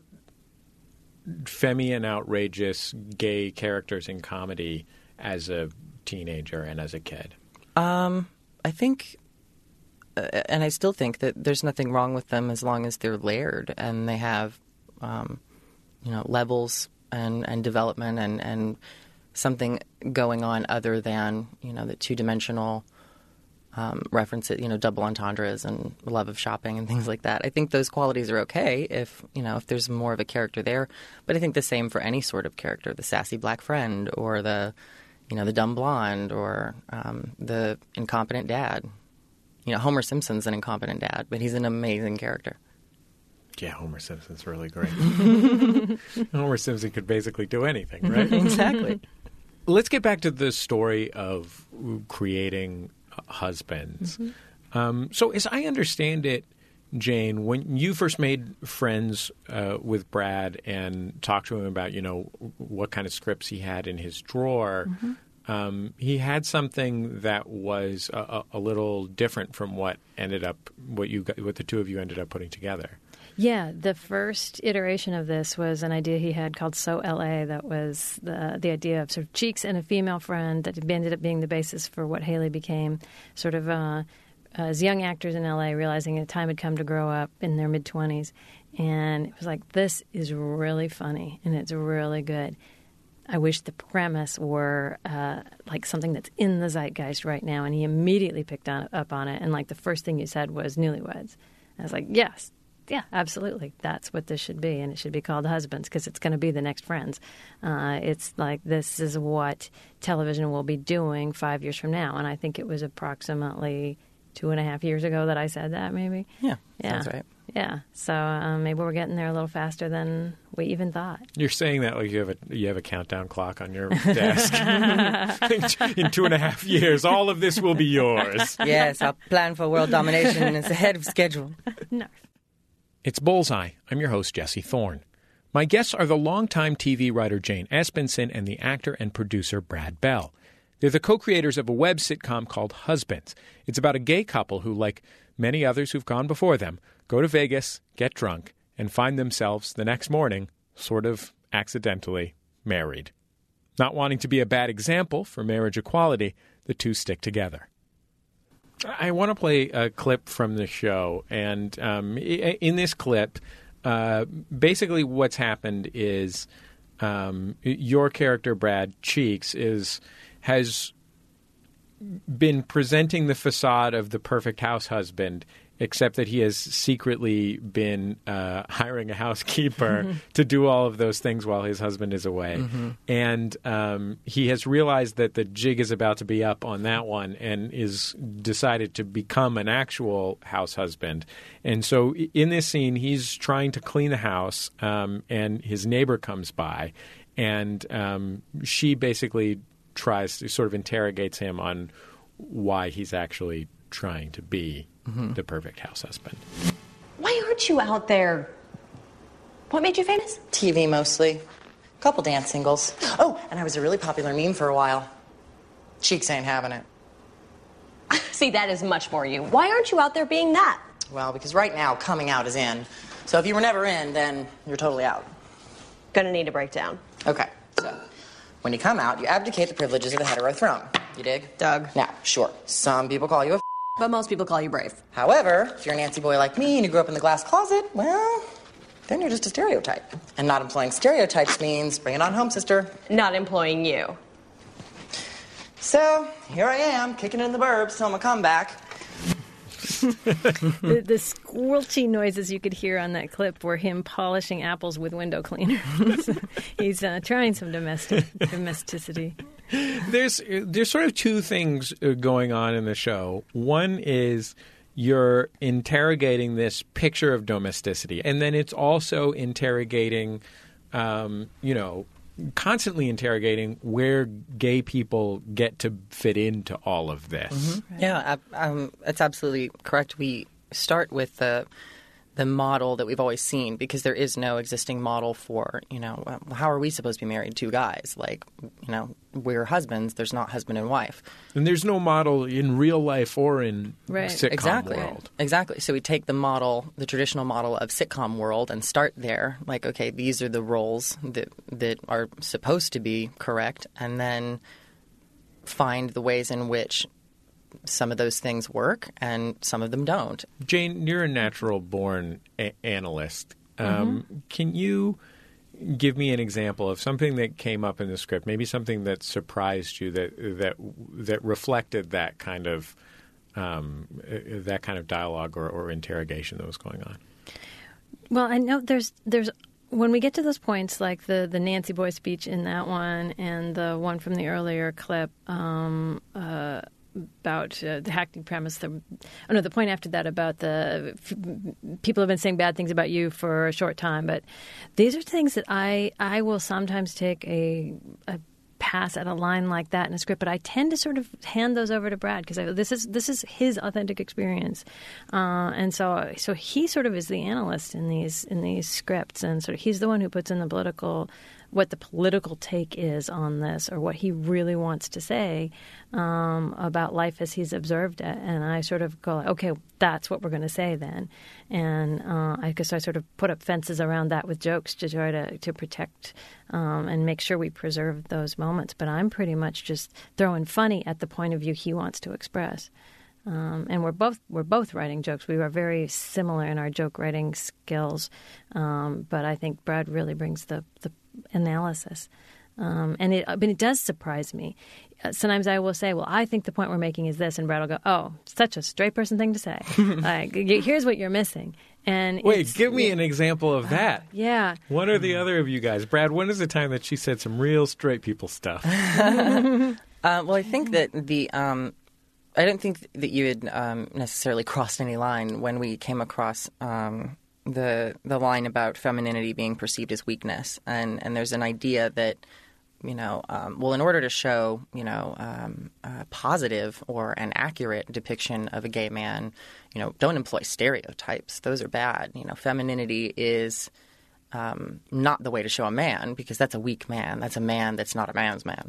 femmy and outrageous gay characters in comedy as a teenager and as a kid? Um, I think... Uh, and I still think that there's nothing wrong with them as long as they're layered and they have, um, you know, levels and, and development and, and something going on other than, you know, the two-dimensional um, references, you know, double entendres and love of shopping and things like that. I think those qualities are okay if, you know, if there's more of a character there. But I think the same for any sort of character, the sassy black friend or the, you know, the dumb blonde or um, the incompetent dad. You know, Homer Simpson's an incompetent dad, but he's an amazing character. Yeah, Homer Simpson's really great. Homer Simpson could basically do anything, right? Exactly. Let's get back to the story of creating Husbands. Mm-hmm. Um, so as I understand it, Jane, when you first made friends uh, with Brad and talked to him about, you know, what kind of scripts he had in his drawer, mm-hmm. Um, he had something that was a, a little different from what ended up, what you, got, what the two of you ended up putting together. Yeah, the first iteration of this was an idea he had called So L A. That was the the idea of sort of Cheeks and a female friend that ended up being the basis for what Haley became. Sort of uh, as young actors in L A, realizing a time had come to grow up in their mid twenties, and it was like, this is really funny and it's really good. I wish the premise were uh, like something that's in the zeitgeist right now. And he immediately picked on, up on it. And like the first thing you said was Newlyweds. I was like, yes, yeah, absolutely. That's what this should be. And it should be called Husbands because it's going to be the next Friends. Uh, it's like this is what television will be doing five years from now. And I think it was approximately two and a half years ago that I said that maybe. Yeah, yeah. Sounds right. Yeah, so um, maybe we're getting there a little faster than we even thought. You're saying that like you have a you have a countdown clock on your desk. In two and a half years, all of this will be yours. Yes, our plan for world domination is ahead of schedule. No. It's Bullseye. I'm your host, Jesse Thorne. My guests are the longtime T V writer Jane Espenson and the actor and producer Brad Bell. They're the co-creators of a web sitcom called Husbands. It's about a gay couple who, like many others who've gone before them, go to Vegas, get drunk, and find themselves the next morning, sort of accidentally, married. Not wanting to be a bad example for marriage equality, the two stick together. I want to play a clip from the show, and um, in this clip, uh, basically what's happened is um, your character, Brad Cheeks, is has been presenting the facade of the perfect house husband, except that he has secretly been uh, hiring a housekeeper to do all of those things while his husband is away. Mm-hmm. And um, he has realized that the jig is about to be up on that one and is decided to become an actual house husband. And so in this scene, he's trying to clean the house, um, and his neighbor comes by, and um, she basically tries to sort of interrogates him on why he's actually trying to be mm-hmm. the perfect house husband. Why aren't you out there? What made you famous? T V mostly. A couple dance singles. Oh, and I was a really popular meme for a while. Cheeks ain't having it. See, that is much more you. Why aren't you out there being that? Well, because right now coming out is in. So if you were never in, then you're totally out. Gonna need a breakdown. Okay, so when you come out, you abdicate the privileges of the hetero throne. You dig? Doug. Now, sure, some people call you a f***, but most people call you brave. However, if you're a Nancy boy like me and you grew up in the glass closet, well, then you're just a stereotype. And not employing stereotypes means bring it on home, sister. Not employing you. So, here I am, kicking it in the burbs till my comeback. the, the squelchy noises you could hear on that clip were him polishing apples with window cleaner. He's uh, trying some domestic domesticity. There's there's sort of two things going on in the show. One is you're interrogating this picture of domesticity, and then it's also interrogating, um, you know, constantly interrogating where gay people get to fit into all of this. Mm-hmm. Yeah, um, that's absolutely correct. We start with the the model that we've always seen, because there is no existing model for, you know, how are we supposed to be married? Two guys. Like, you know, we're husbands. There's not husband and wife. And there's no model in real life or in right. sitcom exactly. world. Exactly. So we take the model, the traditional model of sitcom world, and start there. Like, okay, these are the roles that that are supposed to be correct, and then find the ways in which some of those things work and some of them don't. Jane, you're a natural-born a- analyst. Um, Mm-hmm. Can you give me an example of something that came up in the script, maybe something that surprised you, that that that reflected that kind of um, that kind of dialogue or, or interrogation that was going on? Well, I know there's there's when we get to those points, like the, the Nancy Boy speech in that one and the one from the earlier clip, um, uh, about uh, the hackneyed premise. The, oh no, the point after that about the f- people have been saying bad things about you for a short time. But these are things that I I will sometimes take a, a pass at a line like that in a script, but I tend to sort of hand those over to Brad because this is this is his authentic experience, uh, and so so he sort of is the analyst in these in these scripts, and sort of he's the one who puts in the political. What the political take is on this, or what he really wants to say um, about life as he's observed it. And I sort of go, okay, that's what we're going to say then. And uh, I guess I sort of put up fences around that with jokes to try to, to protect um, and make sure we preserve those moments. But I'm pretty much just throwing funny at the point of view he wants to express. Um, and we're both we're both writing jokes. We are very similar in our joke writing skills, um, but I think Brad really brings the, the analysis, um, and it but it does surprise me. Uh, sometimes I will say, "Well, I think the point we're making is this," and Brad will go, "Oh, such a straight person thing to say. Like, here's what you're missing." And wait, give me an example of that. Uh, yeah. What are the other of you guys? Brad, when is the time that she said some real straight people stuff? uh, well, I think that the. Um, I don't think that you had um, necessarily crossed any line when we came across um, the the line about femininity being perceived as weakness, and and there's an idea that, you know, um, well, in order to show, you know, um, a positive or an accurate depiction of a gay man, you know, don't employ stereotypes. Those are bad. You know, femininity is um, not the way to show a man, because that's a weak man. That's a man that's not a man's man.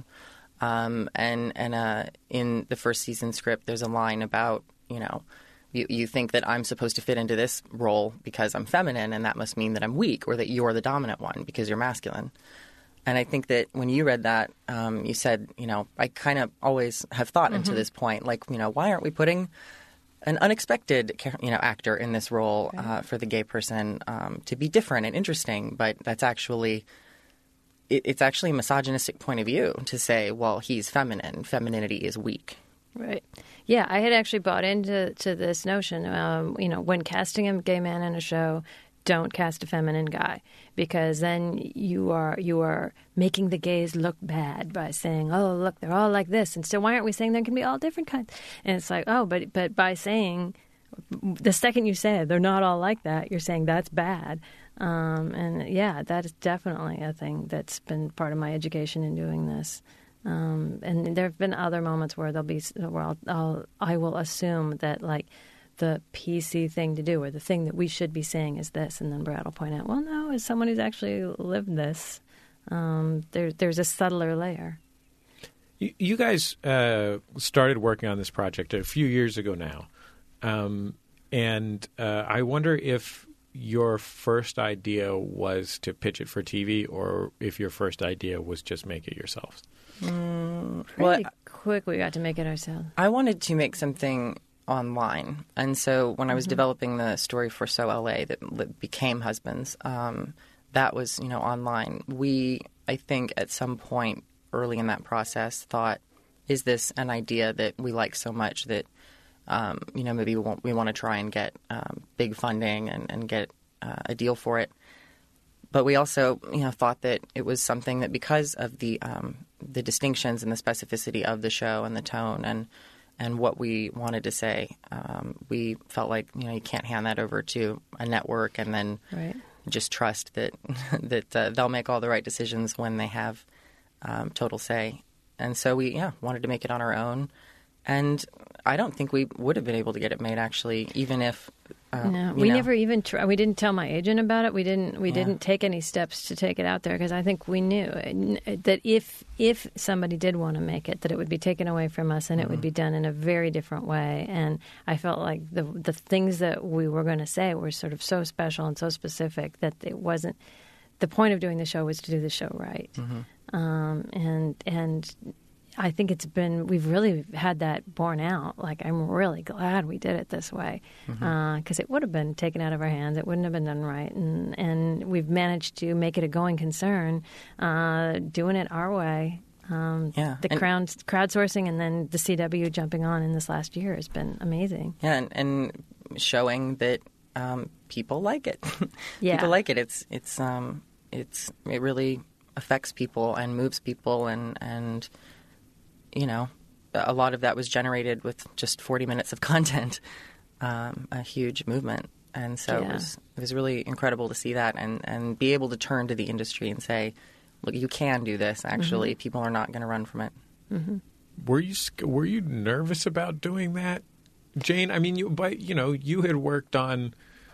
Um, and and uh, in the first season script, there's a line about, you know, you, you think that I'm supposed to fit into this role because I'm feminine, and that must mean that I'm weak, or that you're the dominant one because you're masculine. And I think that when you read that, um, you said, you know, I kind of always have thought mm-hmm. into this point, like, you know, why aren't we putting an unexpected, you know, actor in this role right. uh, for the gay person um, to be different and interesting? But that's actually, it, it's actually a misogynistic point of view to say, well, he's feminine. Femininity is weak. Right. Yeah, I had actually bought into to this notion, um, you know, when casting a gay man in a show, don't cast a feminine guy, because then you are you are making the gays look bad by saying, oh, look, they're all like this. And so why aren't we saying there can be all different kinds? And it's like, oh, but but by saying, the second you say they're not all like that, you're saying that's bad. Um, and yeah, that is definitely a thing that's been part of my education in doing this. Um, and there have been other moments where there'll be where I'll, I'll I will assume that like the P C thing to do, or the thing that we should be saying is this, and then Brad will point out, well, no, as someone who's actually lived this, um, there, there's a subtler layer. You, you guys uh, started working on this project a few years ago now, um, and uh, I wonder if your first idea was to pitch it for T V, or if your first idea was just make it yourselves. Mm, Pretty well, quick, we got to make it ourselves. I wanted to make something online, and so when I was mm-hmm. developing the story for So L A that became Husbands, um, that was, you know, online. We, I think, at some point early in that process, thought, is this an idea that we like so much that, um, you know, maybe we want, we want to try and get um, big funding and, and get uh, a deal for it. But we also, you know, thought that it was something that, because of the um, the distinctions and the specificity of the show and the tone and and what we wanted to say, um, we felt like, you know, you can't hand that over to a network and then right. just trust that that uh, they'll make all the right decisions when they have um, total say. And so we, yeah, wanted to make it on our own. And I don't think we would have been able to get it made, actually, even if. Uh, no, you we know. never even. Try, we didn't tell my agent about it. We didn't. We Yeah. didn't take any steps to take it out there, because I think we knew that if if somebody did want to make it, that it would be taken away from us, and Mm-hmm. it would be done in a very different way. And I felt like the the things that we were going to say were sort of so special and so specific that it wasn't. The point of doing the show was to do the show right. Mm-hmm. Um, and and. I think it's been, we've really had that borne out. Like, I'm really glad we did it this way, because Mm-hmm. uh, it would have been taken out of our hands. It wouldn't have been done right. And, and we've managed to make it a going concern, uh, doing it our way. Um, Yeah, the and- crowd, crowdsourcing and then the C W jumping on in this last year has been amazing. Yeah, and, and showing that um, people like it. Yeah. People like it. It's it's um it's it really affects people and moves people, and and you know, a lot of that was generated with just forty minutes of content. Um, a huge movement, and so Yeah. it was it was really incredible to see that, and and be able to turn to the industry and say, look, you can do this. Actually, Mm-hmm. people are not going to run from it. Mm-hmm. Were you sc- were you nervous about doing that, Jane? I mean, you but you know you had worked on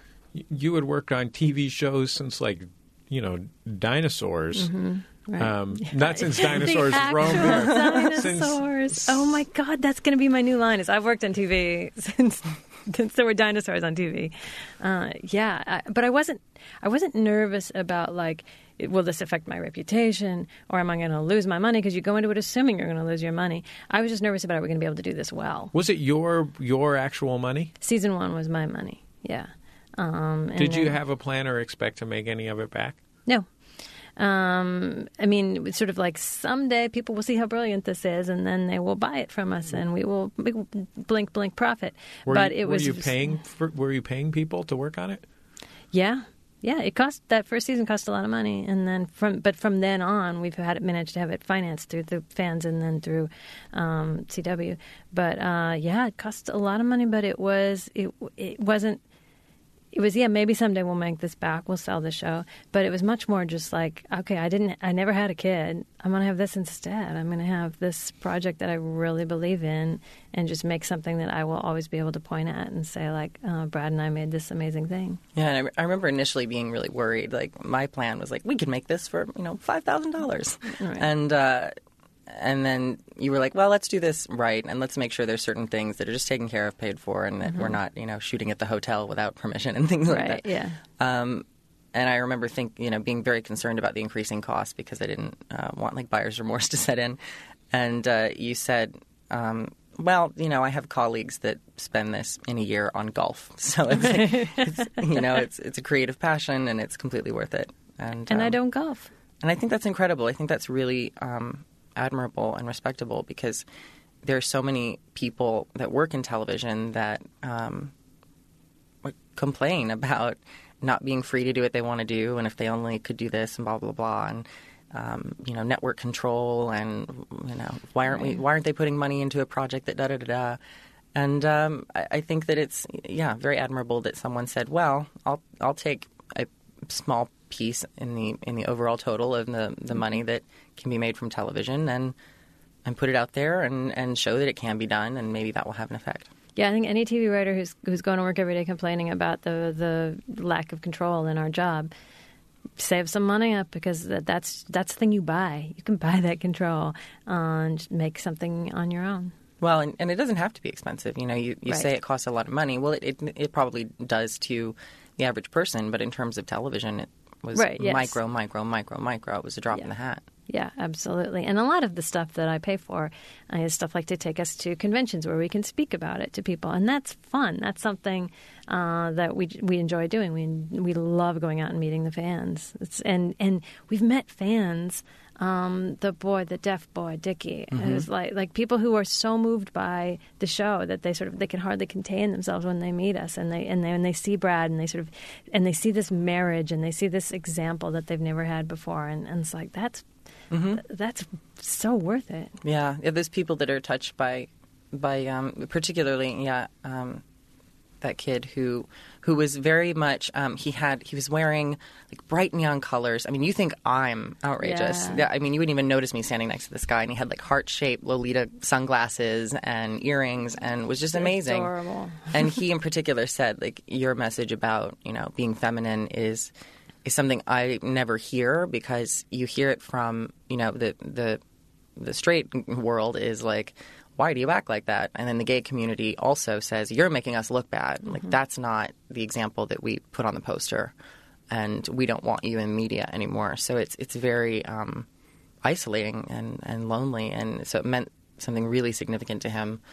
you had worked on T V shows since, like, you know, dinosaurs. Mm-hmm. Right. Um, not since dinosaurs The roamed actual there. Dinosaurs. Since, oh my God, that's going to be my new line. Is I've worked on T V since since there were dinosaurs on T V. Uh, yeah, I, but I wasn't. I wasn't nervous about, like, will this affect my reputation, or am I going to lose my money? Because you go into it assuming you're going to lose your money. I was just nervous about, are we going to be able to do this well? was it your your actual money? Season one was my money. Yeah. Um, and Did you then- have a plan or expect to make any of it back? No. Um, I mean, it's sort of like someday people will see how brilliant this is, and then they will buy it from us, and we will we will blink, blink, profit. Were but you, it was were you paying for, were you paying people to work on it? Yeah, yeah. It cost that first season cost a lot of money, and then from but from then on, we've had it managed to have it financed through the fans and then through um, C W. But uh, yeah, it cost a lot of money, but it was it it wasn't. It was, yeah, maybe someday we'll make this back. We'll sell the show. But it was much more just like, okay, I didn't, I never had a kid. I'm going to have this instead. I'm going to have this project that I really believe in, and just make something that I will always be able to point at and say, like, uh, Brad and I made this amazing thing. Yeah, and I, I remember initially being really worried. Like, my plan was like, we could make this for, you know, five thousand dollars. Right. And, uh, and then you were like, well, let's do this right, and let's make sure there's certain things that are just taken care of, paid for, and that Mhm. we're not, you know, shooting at the hotel without permission and things like Right, that. yeah. Um, and I remember think you know being very concerned about the increasing cost because I didn't uh, want like buyer's remorse to set in. And uh, you said, um, well, you know, I have colleagues that spend this in a year on golf, so it's, like, it's you know it's it's a creative passion and it's completely worth it. And And um, I don't golf. And I think that's incredible. I think that's really um, admirable and respectable because there are so many people that work in television that um, complain about not being free to do what they want to do, and if they only could do this and blah blah blah, and um, you know, network control, and you know, why aren't we? Why aren't they putting money into a project that da da da da? And um, I, I think that it's yeah, very admirable that someone said, well, I'll I'll take a small piece in the in the overall total of the the money that can be made from television and and put it out there and, and show that it can be done, and maybe that will have an effect. Yeah, I think any T V writer who's who's going to work every day complaining about the the lack of control in our job, save some money up because that, that's that's the thing you buy. You can buy that control and make something on your own. Well, and, and it doesn't have to be expensive. You know, you, you Right. say it costs a lot of money. Well, it, it it probably does to the average person, but in terms of television, it was Right, yes. micro, micro, micro, micro. It was a drop in the hat. Yeah, absolutely. And a lot of the stuff that I pay for uh, is stuff like to take us to conventions where we can speak about it to people, and that's fun. That's something uh, that we we enjoy doing. We we love going out and meeting the fans. It's, and and we've met fans. Um, the boy, the deaf boy, Dickie. Mhm. It was like like people who are so moved by the show that they sort of they can hardly contain themselves when they meet us, and they and they and they see Brad, and they sort of and they see this marriage, and they see this example that they've never had before, and, and it's like that's. Mm-hmm. That's so worth it. Yeah, yeah, there's people that are touched by, by um, particularly, yeah, um, that kid who who was very much. Um, he had he was wearing like bright neon colors. I mean, you think I'm outrageous? Yeah. Yeah, I mean, you wouldn't even notice me standing next to this guy, and he had like heart shaped Lolita sunglasses and earrings, and was just amazing. Adorable. And he in particular said, like, your message about you know being feminine is. is something I never hear because you hear it from, you know, the the the straight world is like, why do you act like that? And then the gay community also says, you're making us look bad. Like, that's not the example that we put on the poster, and we don't want you in media anymore. So it's it's very um, isolating and, and lonely, and so it meant something really significant to him.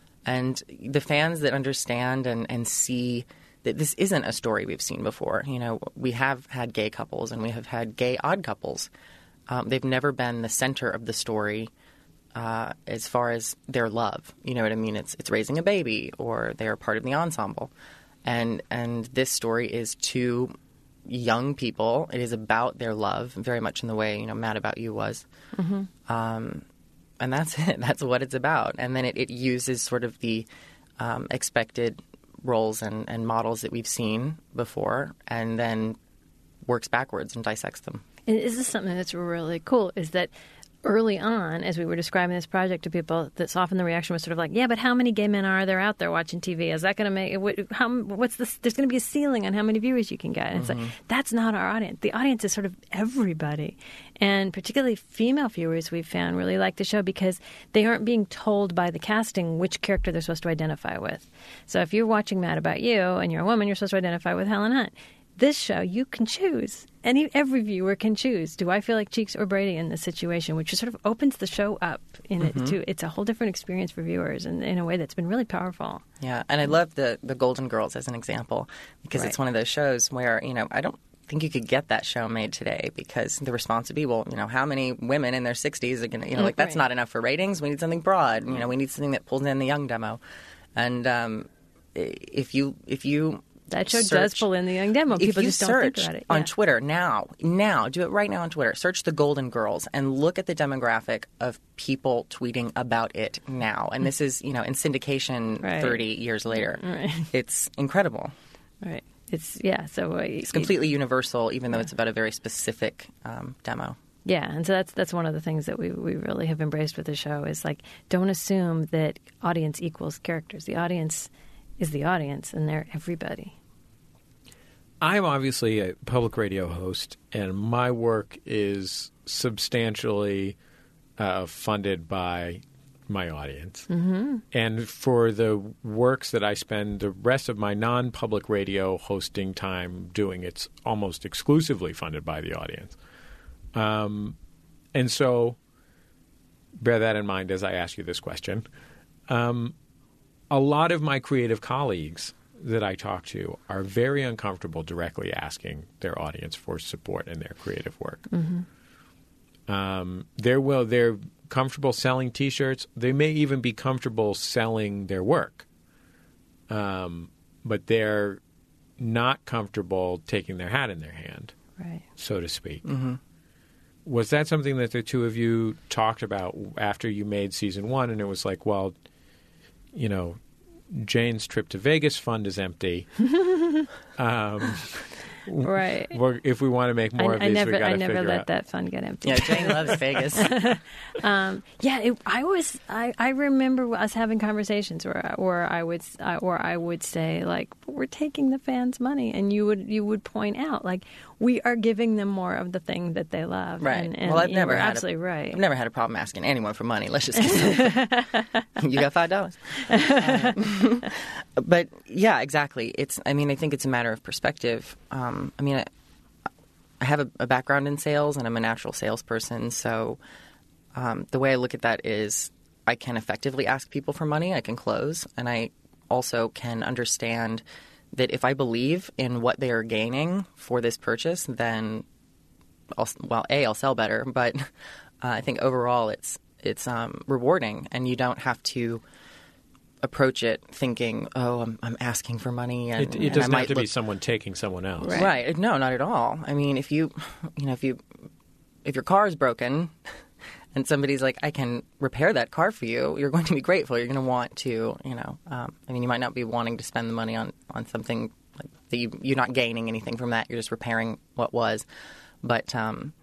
And the fans that understand and, and see that this isn't a story we've seen before. You know, we have had gay couples and we have had gay odd couples. Um, they've never been the center of the story uh, as far as their love. You know what I mean? It's it's raising a baby or they're part of the ensemble. And and this story is two young people. It is about their love, very much in the way, you know, Mad About You was. Mm-hmm. Um, and that's it. That's what it's about. And then it, it uses sort of the um, expected roles and, and models that we've seen before, and then works backwards and dissects them. And is this something that's really cool? Is that early on, as we were describing this project to people, that's often the reaction was sort of like, yeah, but how many gay men are there out there watching T V? Is that going to make what, how, what's this? There's going to be a ceiling on how many viewers you can get. And Mm-hmm. it's like, that's not our audience. The audience is sort of everybody. And particularly female viewers, we've found, really like the show because they aren't being told by the casting which character they're supposed to identify with. So if you're watching Mad About You and you're a woman, you're supposed to identify with Helen Hunt. This show, you can choose. Any every viewer can choose. Do I feel like Cheeks or Brady in this situation? Which sort of opens the show up in Mhm. it too. It's a whole different experience for viewers, and in a way that's been really powerful. Yeah, and I love the the Golden Girls as an example because Right. it's one of those shows where, you know, I don't think you could get that show made today because the response would be, well, you know, how many women in their sixties are going to, you know, like that's Right. not enough for ratings. We need something broad. You know, we need something that pulls in the young demo. And um, if you if you That show does search- pull in the young demo. If People you just don't search think about it. on Yeah. Twitter now, now, do it right now on Twitter. Search the Golden Girls and look at the demographic of people tweeting about it now. And this is, you know, in syndication Right. thirty years later. Right. It's incredible. Right. It's yeah. So uh, It's completely universal, even though it's about a very specific um, demo. Yeah, and so that's that's one of the things that we we really have embraced with the show is like, don't assume that audience equals characters. The audience is the audience, and they're everybody. I'm obviously a public radio host, and my work is substantially uh, funded by my audience. Mm-hmm. And for the works that I spend the rest of my non-public radio hosting time doing, it's almost exclusively funded by the audience. Um, and so bear that in mind as I ask you this question. Um, a lot of my creative colleagues that I talk to are very uncomfortable directly asking their audience for support in their creative work. Mm-hmm. Um, they're well, they're comfortable selling T-shirts. They may even be comfortable selling their work, um, but they're not comfortable taking their hat in their hand, right, so to speak. Mm-hmm. Was that something that the two of you talked about after you made season one? And it was like, well, you know, Jane's trip to Vegas fund is empty. um, right. We're, if we want to make more I, of I these, never, we got to I never figure let out. that fund get empty. Yeah, Jane loves Vegas. um, yeah, it, I was. I, I remember us having conversations where, where I would, uh, or I would say like, "We're taking the fans' money," and you would, you would point out like, we are giving them more of the thing that they love. Right. And, and well, I've you never were had absolutely a, right. I've never had a problem asking anyone for money. Let's just get you got five dollars. Um, but yeah, exactly. It's. I mean, I think it's a matter of perspective. Um, I mean, I, I have a, a background in sales, and I'm a natural salesperson. So um, the way I look at that is, I can effectively ask people for money. I can close, and I also can understand that if I believe in what they are gaining for this purchase, then, I'll, well, A, I'll sell better, but uh, I think overall it's it's um, rewarding, and you don't have to approach it thinking, oh, I'm, I'm asking for money. And, It, it and doesn't I have to might be look... someone taking someone else. Right. right. No, not at all. I mean, if you, you know, if you, if your car is broken and somebody's like, I can repair that car for you, you're going to be grateful. You're going to want to, you know, um, I mean, you might not be wanting to spend the money on, on something like that you, you're not gaining anything from that. You're just repairing what was. But um,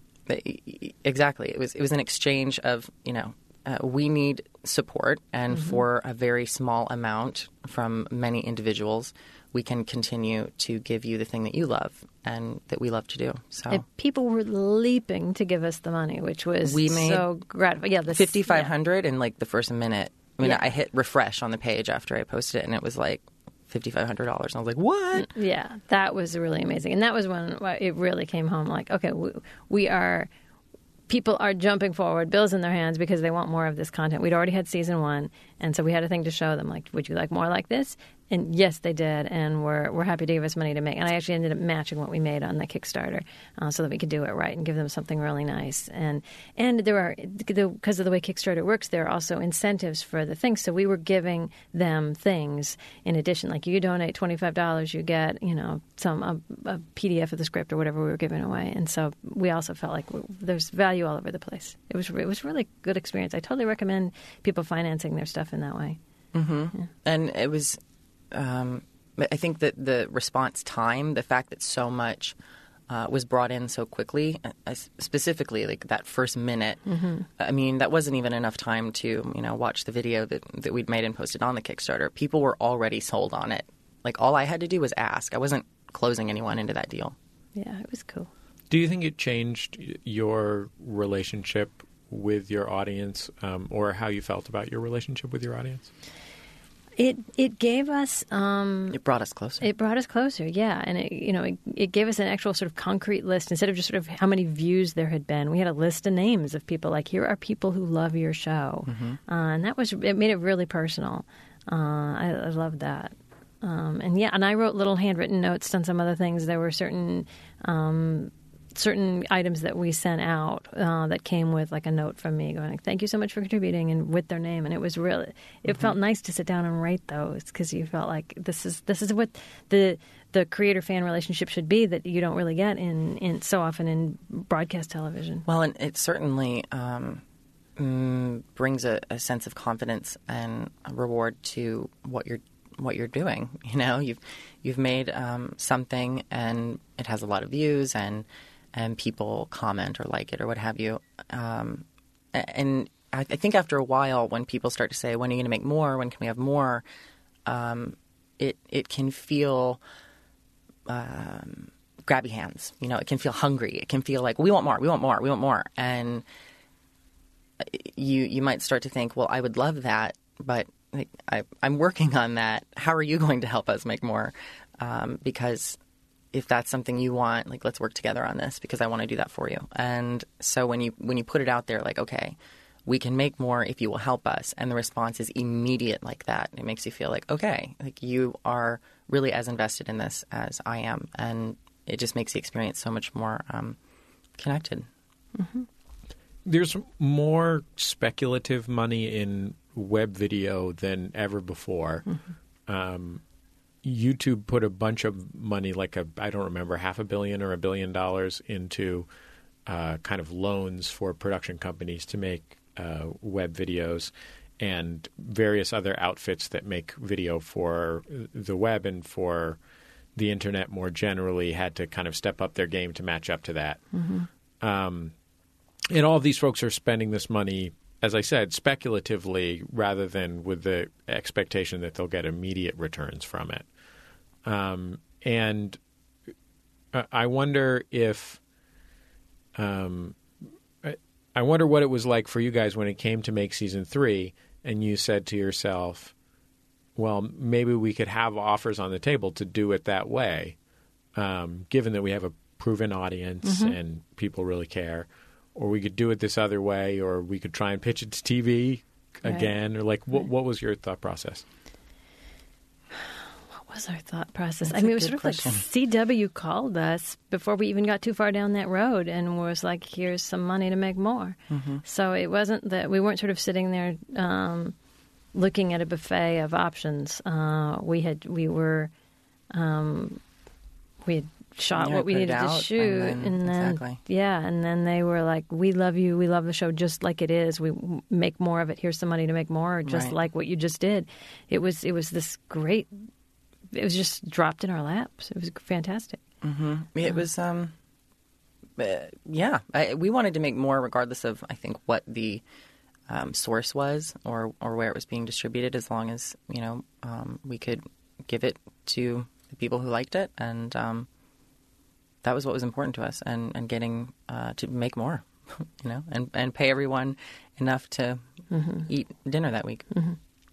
exactly, it was it was an exchange of, you know, uh, we need support, and Mm-hmm. for a very small amount from many individuals, we can continue to give you the thing that you love and that we love to do. So And people were leaping to give us the money, which was we made so gratifying. Yeah, this, fifty-five hundred in like the first minute. I mean, Yeah. I hit refresh on the page after I posted it, and it was like fifty-five hundred dollars. I was like, what? Yeah, that was really amazing. And that was when it really came home like, okay, we, we are, people are jumping forward, bills in their hands because they want more of this content. We'd already had season one, and so we had a thing to show them, like, would you like more like this? And yes, they did, and we're we're happy to give us money to make. And I actually ended up matching what we made on the Kickstarter uh, so that we could do it right and give them something really nice. And and there are, because of the way Kickstarter works, there are also incentives for the things. So we were giving them things in addition. Like, you donate twenty-five dollars, you get, you know, some a, a P D F of the script or whatever we were giving away. And so we also felt like we, there's value all over the place. It was it was really a good experience. I totally recommend people financing their stuff in that way. Mm-hmm. Yeah. And it was, um, I think that the response time, the fact that so much uh, was brought in so quickly, uh, specifically like that first minute, Mhm. I mean, that wasn't even enough time to, you know, watch the video that, that we'd made and posted on the Kickstarter. People were already sold on it. Like, all I had to do was ask. I wasn't closing anyone into that deal. Yeah, it was cool. Do you think it changed your relationship with your audience, um, or how you felt about your relationship with your audience? It it gave us um, it brought us closer. It brought us closer, yeah, and it you know it, it gave us an actual sort of concrete list instead of just sort of how many views there had been. We had a list of names of people, like, here are people who love your show, Mm-hmm. uh, and that was it made it really personal. Uh, I, I loved that, um, and yeah, and I wrote little handwritten notes on some other things. There were certain. Um, certain items that we sent out uh, that came with like a note from me going like, thank you so much for contributing, and with their name. And it was really, it Mm-hmm. felt nice to sit down and write those, because you felt like this is this is what the the creator fan relationship should be, that you don't really get in, in so often in broadcast television. Well, and it certainly um, mm, brings a, a sense of confidence and a reward to what you're what you're doing. You know, you've you've made um, something, and it has a lot of views, and and people comment or like it or what have you. Um, and I, I think after a while, when people start to say, when are you going to make more? When can we have more? Um, it, it can feel um, grabby hands. You know, it can feel hungry. It can feel like, we want more, we want more, we want more. And you you might start to think, well, I would love that, but like, I, I'm working on that. How are you going to help us make more? Um, because if that's something you want, like, let's work together on this because I want to do that for you. And so when you when you put it out there, like, okay, we can make more if you will help us, and the response is immediate like that, it makes you feel like, okay, like you are really as invested in this as I am, and it just makes the experience so much more um, connected. Mm-hmm. There's more speculative money in web video than ever before. Mm-hmm. Um, YouTube put a bunch of money, like a I don't remember, half a billion or a billion dollars into uh, kind of loans for production companies to make uh, web videos, and various other outfits that make video for the web and for the internet more generally had to kind of step up their game to match up to that. Mm-hmm. Um, and all of these folks are spending this money, as I said, speculatively rather than with the expectation that they'll get immediate returns from it. Um, and I wonder if um, I wonder what it was like for you guys when it came to make season three, and you said to yourself, well, maybe we could have offers on the table to do it that way, um, given that we have a proven audience mm-hmm. and people really care. Or we could do it this other way, or we could try and pitch it to T V again. Right. Or like, what, what was your thought process? What was our thought process? That's I mean, it was good sort of question. like C W called us before we even got too far down that road and was like, here's some money to make more. Mm-hmm. So it wasn't that we weren't sort of sitting there um, looking at a buffet of options. Uh, we had, we were, um, we had shot yeah, what we put it needed to out, shoot, and then, and then exactly. yeah, and then they were like, "We love you. We love the show just like it is. We w- make more of it. Here's some money to make more, just Right. like what you just did." It was it was this great. It was just dropped in our laps. It was fantastic. Mm-hmm. It was, um, uh, yeah. I, we wanted to make more, regardless of I think what the um, source was or or where it was being distributed, as long as you know um, we could give it to the people who liked it, and um, that was what was important to us, and, and getting uh, to make more, you know, and, and pay everyone enough to mm-hmm. eat dinner that week. Mm-hmm.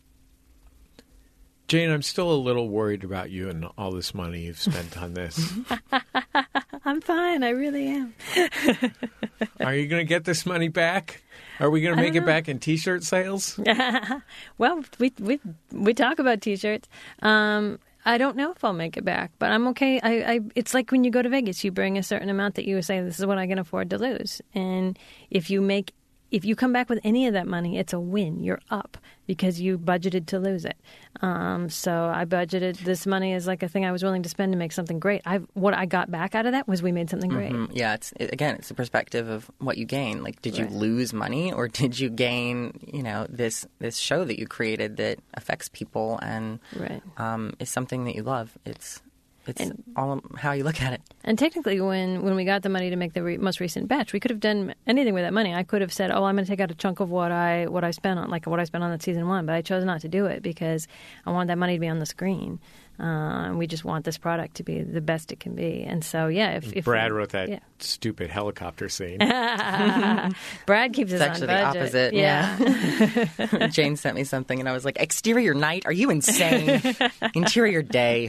Jane, I'm still a little worried about you and all this money you've spent on this. I'm fine. I really am. Are you going to get this money back? Are we going to make it know. back in T-shirt sales? Well, we we we talk about T-shirts. Um, I don't know if I'll make it back, but I'm okay. I, I it's like when you go to Vegas, you bring a certain amount that you say, this is what I can afford to lose. And if you make, if you come back with any of that money, it's a win. You're up because you budgeted to lose it. Um, so I budgeted this money as like a thing I was willing to spend to make something great. I what I got back out of that was we made something great. Mm-hmm. Yeah, it's it, again, it's the perspective of what you gain. Like, did Right. you lose money, or did you gain, you know, this this show that you created that affects people and Right. um, is something that you love? It's it's And- all how you look at it. And technically, when, when we got the money to make the re- most recent batch, we could have done anything with that money. I could have said, "Oh, I'm going to take out a chunk of what I what I spent on, like what I spent on that season one," but I chose not to do it because I wanted that money to be on the screen. Uh, we just want this product to be the best it can be. And so, yeah, if, if Brad we, wrote that yeah. stupid helicopter scene. Brad keeps us It's on actually budget. the opposite. Yeah. Jane sent me something, and I was like, "Exterior night? Are you insane? Interior day."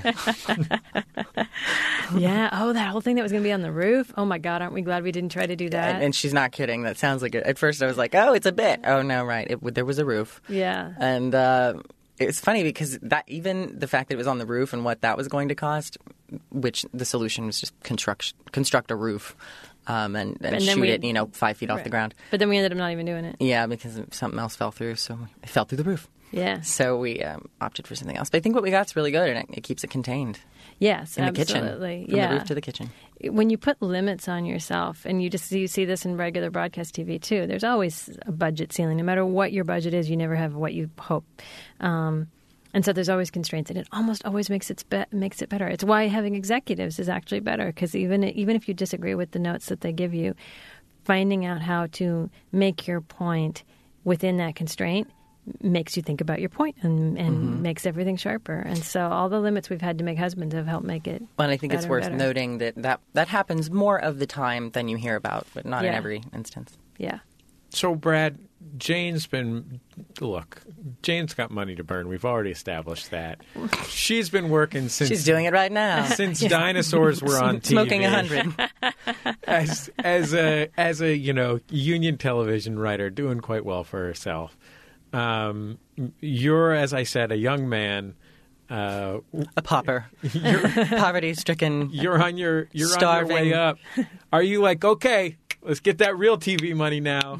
Yeah. Oh, that whole thing that was going to be on the roof. Oh my God, aren't we glad we didn't try to do that? And, and she's not kidding. That sounds like it. At first, I was like, "Oh, it's a bit." Oh no, right? It, there was a roof. Yeah. And uh, it's funny because that even the fact that it was on the roof and what that was going to cost, which the solution was just construct construct a roof um, and, and, And then shoot we- it, you know, five feet off Right. the ground. But then we ended up not even doing it. Yeah, because something else fell through, so it fell through the roof. Yeah. So we um, opted for something else. But I think what we got's really good, and it, it keeps it contained. Yes, in the absolutely. kitchen, from yeah. the roof to the kitchen. When you put limits on yourself, and you just you see this in regular broadcast T V too, there's always a budget ceiling. No matter what your budget is, you never have what you hope. Um, and so there's always constraints, and it almost always makes it be- makes it better. It's why having executives is actually better, because even even if you disagree with the notes that they give you, finding out how to make your point within that constraint makes you think about your point and, and Mhm. makes everything sharper. And so all the limits we've had to make husbands have helped make it Well, and I think it's better worth and better. noting that, that that happens more of the time than you hear about, but not in Yeah. every instance. Yeah. So, Brad, Jane's been, look, Jane's got money to burn. We've already established that. She's been working since... She's doing it right now. Since dinosaurs were on T V. Smoking a hundred. As, as, a, as a, you know, union television writer, doing quite well for herself. Um, you're, as I said, a young man... Uh, a pauper, poverty-stricken. You're on your you're starving. on your way up. Are you like, okay, let's get that real T V money now?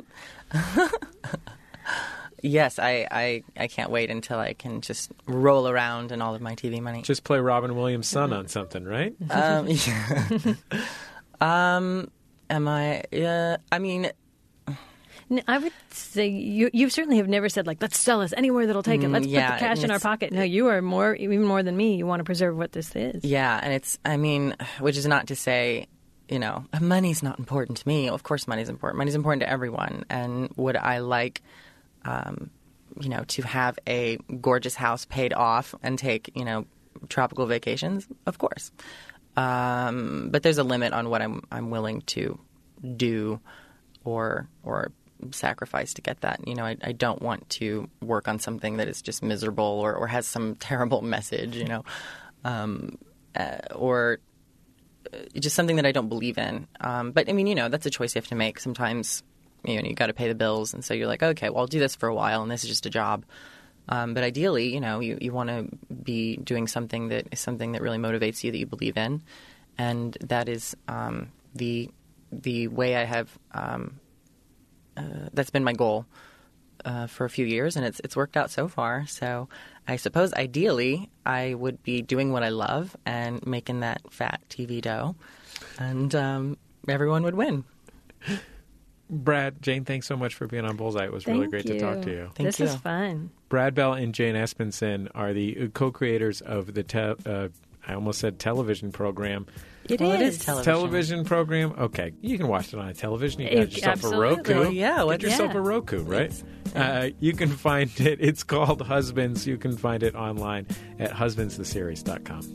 Yes, I, I, I can't wait until I can just roll around in all of my T V money. Just play Robin Williams' son on something, right? Um, yeah. um, am I? Uh, I mean. No, I would say you you certainly have never said, like, let's sell us anywhere that'll take it. Let's yeah, put the cash in our pocket. No, you are more, even more than me. You want to preserve what this is. Yeah, and it's, I mean, which is not to say, you know, money's not important to me. Of course money's important. Money's important to everyone. And would I like, um, you know, to have a gorgeous house paid off and take, you know, tropical vacations? Of course. Um, but there's a limit on what I'm I'm willing to do or or sacrifice to get that. You know, I, I don't want to work on something that is just miserable or, or has some terrible message, you know, um, uh, or just something that I don't believe in. Um, but, I mean, you know, that's a choice you have to make. Sometimes, you know, you got to pay the bills. And so you're like, okay, well, I'll do this for a while and this is just a job. Um, but ideally, you know, you, you want to be doing something that is something that really motivates you, that you believe in. And that is um, the the way I have um, uh, that's been my goal uh, for a few years, and it's it's worked out so far. So I suppose ideally I would be doing what I love and making that fat T V dough, and um, everyone would win. Brad, Jane, thanks so much for being on Bullseye. It was Thank really great you. to talk to you. Thank this you. is fun. Brad Bell and Jane Espenson are the co-creators of the, te- uh, I almost said television program. It well, is. It is television. Television program. Okay, you can watch it on a television. You got It- yourself absolutely. a Roku. Yeah, what- Get yourself yeah. a Roku, right? Uh, you can find it. It's called Husbands. You can find it online at husbands the series dot com.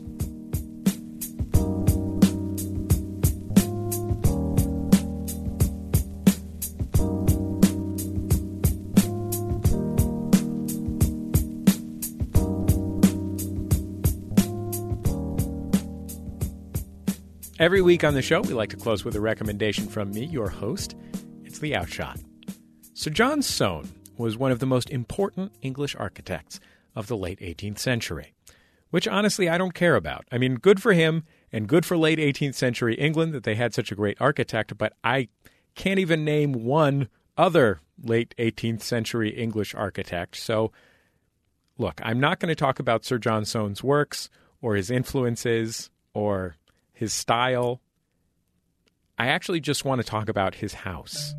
Every week on the show, we like to close with a recommendation from me, your host. It's The Outshot. Sir John Soane was one of the most important English architects of the late eighteenth century, which honestly I don't care about. I mean, good for him and good for late eighteenth century England that they had such a great architect, but I can't even name one other late eighteenth century English architect. So, look, I'm not going to talk about Sir John Soane's works or his influences or his style. I actually just want to talk about his house.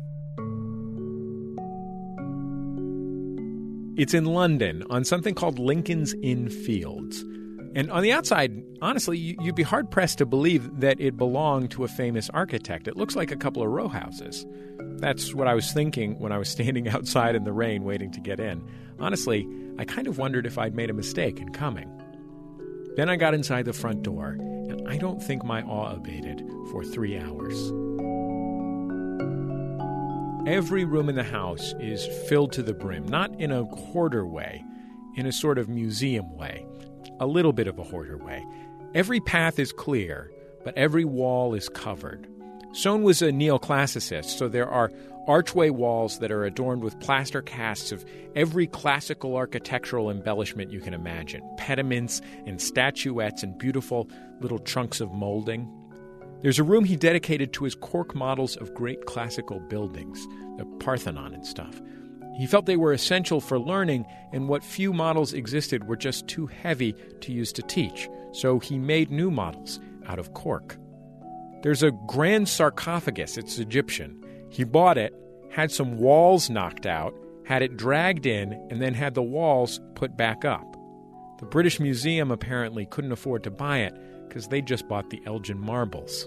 It's in London on something called Lincoln's Inn Fields. And on the outside, honestly, you'd be hard-pressed to believe that it belonged to a famous architect. It looks like a couple of row houses. That's what I was thinking when I was standing outside in the rain waiting to get in. Honestly, I kind of wondered if I'd made a mistake in coming. Then I got inside the front door, and I don't think my awe abated for three hours. Every room in the house is filled to the brim, not in a hoarder way, in a sort of museum way, a little bit of a hoarder way. Every path is clear, but every wall is covered. Soane was a neoclassicist, so there are archway walls that are adorned with plaster casts of every classical architectural embellishment you can imagine, pediments and statuettes and beautiful little chunks of molding. There's a room he dedicated to his cork models of great classical buildings, the Parthenon and stuff. He felt they were essential for learning, and what few models existed were just too heavy to use to teach, so he made new models out of cork. There's a grand sarcophagus. It's Egyptian. He bought it, had some walls knocked out, had it dragged in, and then had the walls put back up. The British Museum apparently couldn't afford to buy it because they just bought the Elgin marbles.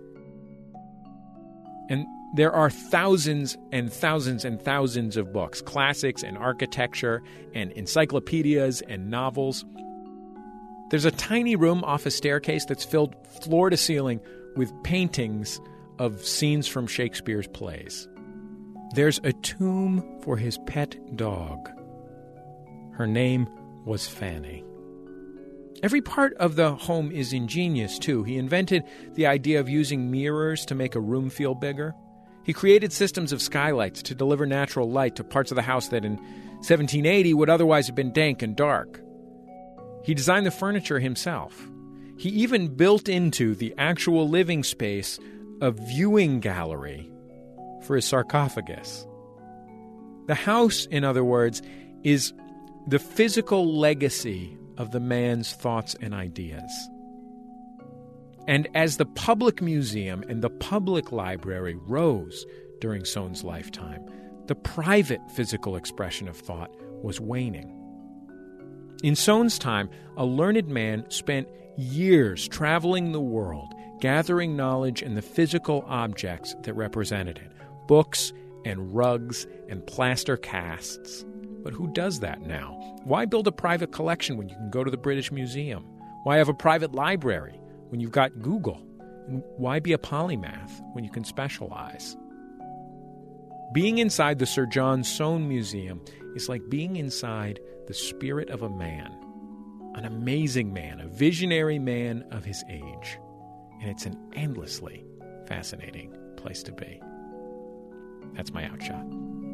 And there are thousands and thousands and thousands of books, classics and architecture and encyclopedias and novels. There's a tiny room off a staircase that's filled floor to ceiling with paintings of scenes from Shakespeare's plays. There's a tomb for his pet dog. Her name was Fanny. Every part of the home is ingenious, too. He invented the idea of using mirrors to make a room feel bigger. He created systems of skylights to deliver natural light to parts of the house that in seventeen eighty would otherwise have been dank and dark. He designed the furniture himself. He even built into the actual living space a viewing gallery for his sarcophagus. The house, in other words, is the physical legacy of the man's thoughts and ideas. And as the public museum and the public library rose during Sohn's lifetime, the private physical expression of thought was waning. In Sohn's time, a learned man spent years traveling the world, gathering knowledge in the physical objects that represented it, books and rugs and plaster casts. But who does that now? Why build a private collection when you can go to the British Museum? Why have a private library when you've got Google? And why be a polymath when you can specialize? Being inside the Sir John Sohn Museum is like being inside the spirit of a man, an amazing man, a visionary man of his age. And it's an endlessly fascinating place to be. That's my outshot.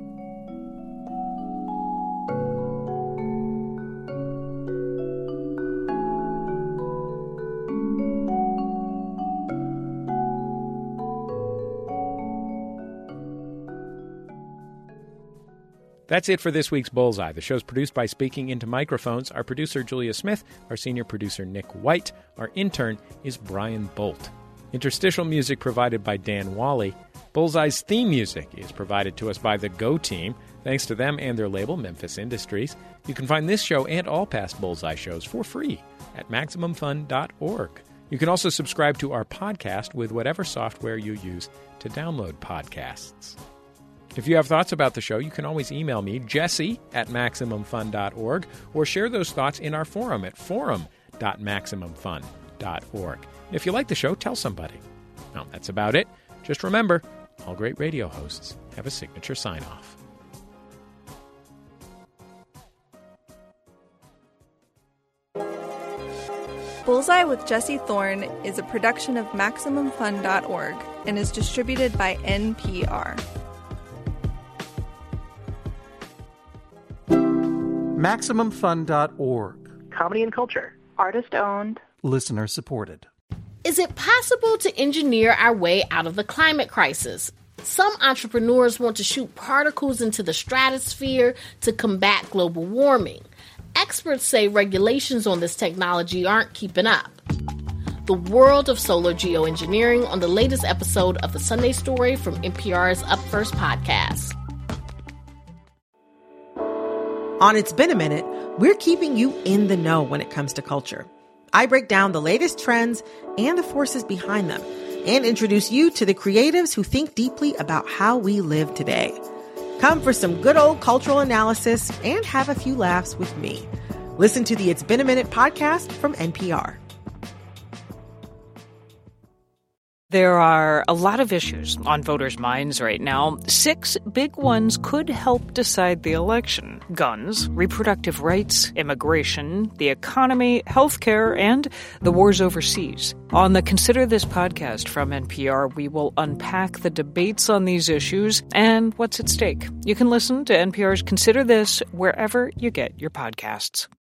That's it for this week's Bullseye. The show's produced by Speaking Into Microphones. Our producer, Julia Smith. Our senior producer, Nick White. Our intern is Brian Bolt. Interstitial music provided by Dan Wally. Bullseye's theme music is provided to us by the Go Team. Thanks to them and their label, Memphis Industries. You can find this show and all past Bullseye shows for free at Maximum Fun dot org. You can also subscribe to our podcast with whatever software you use to download podcasts. If you have thoughts about the show, you can always email me, Jesse at Maximum Fun dot org, or share those thoughts in our forum at forum dot Maximum Fun dot org. If you like the show, tell somebody. Well, that's about it. Just remember, all great radio hosts have a signature sign-off. Bullseye with Jesse Thorne is a production of Maximum Fun dot org and is distributed by N P R. Maximum Fun dot org. Comedy and culture. Artist owned. Listener supported. Is it possible to engineer our way out of the climate crisis? Some entrepreneurs want to shoot particles into the stratosphere to combat global warming. Experts say regulations on this technology aren't keeping up. The world of solar geoengineering on the latest episode of The Sunday Story from N P R's Up First podcast. On It's Been a Minute, we're keeping you in the know when it comes to culture. I break down the latest trends and the forces behind them and introduce you to the creatives who think deeply about how we live today. Come for some good old cultural analysis and have a few laughs with me. Listen to the It's Been a Minute podcast from N P R. There are a lot of issues on voters' minds right now. Six big ones could help decide the election: guns, reproductive rights, immigration, the economy, healthcare, and the wars overseas. On the Consider This podcast from N P R, we will unpack the debates on these issues and what's at stake. You can listen to N P R's Consider This wherever you get your podcasts.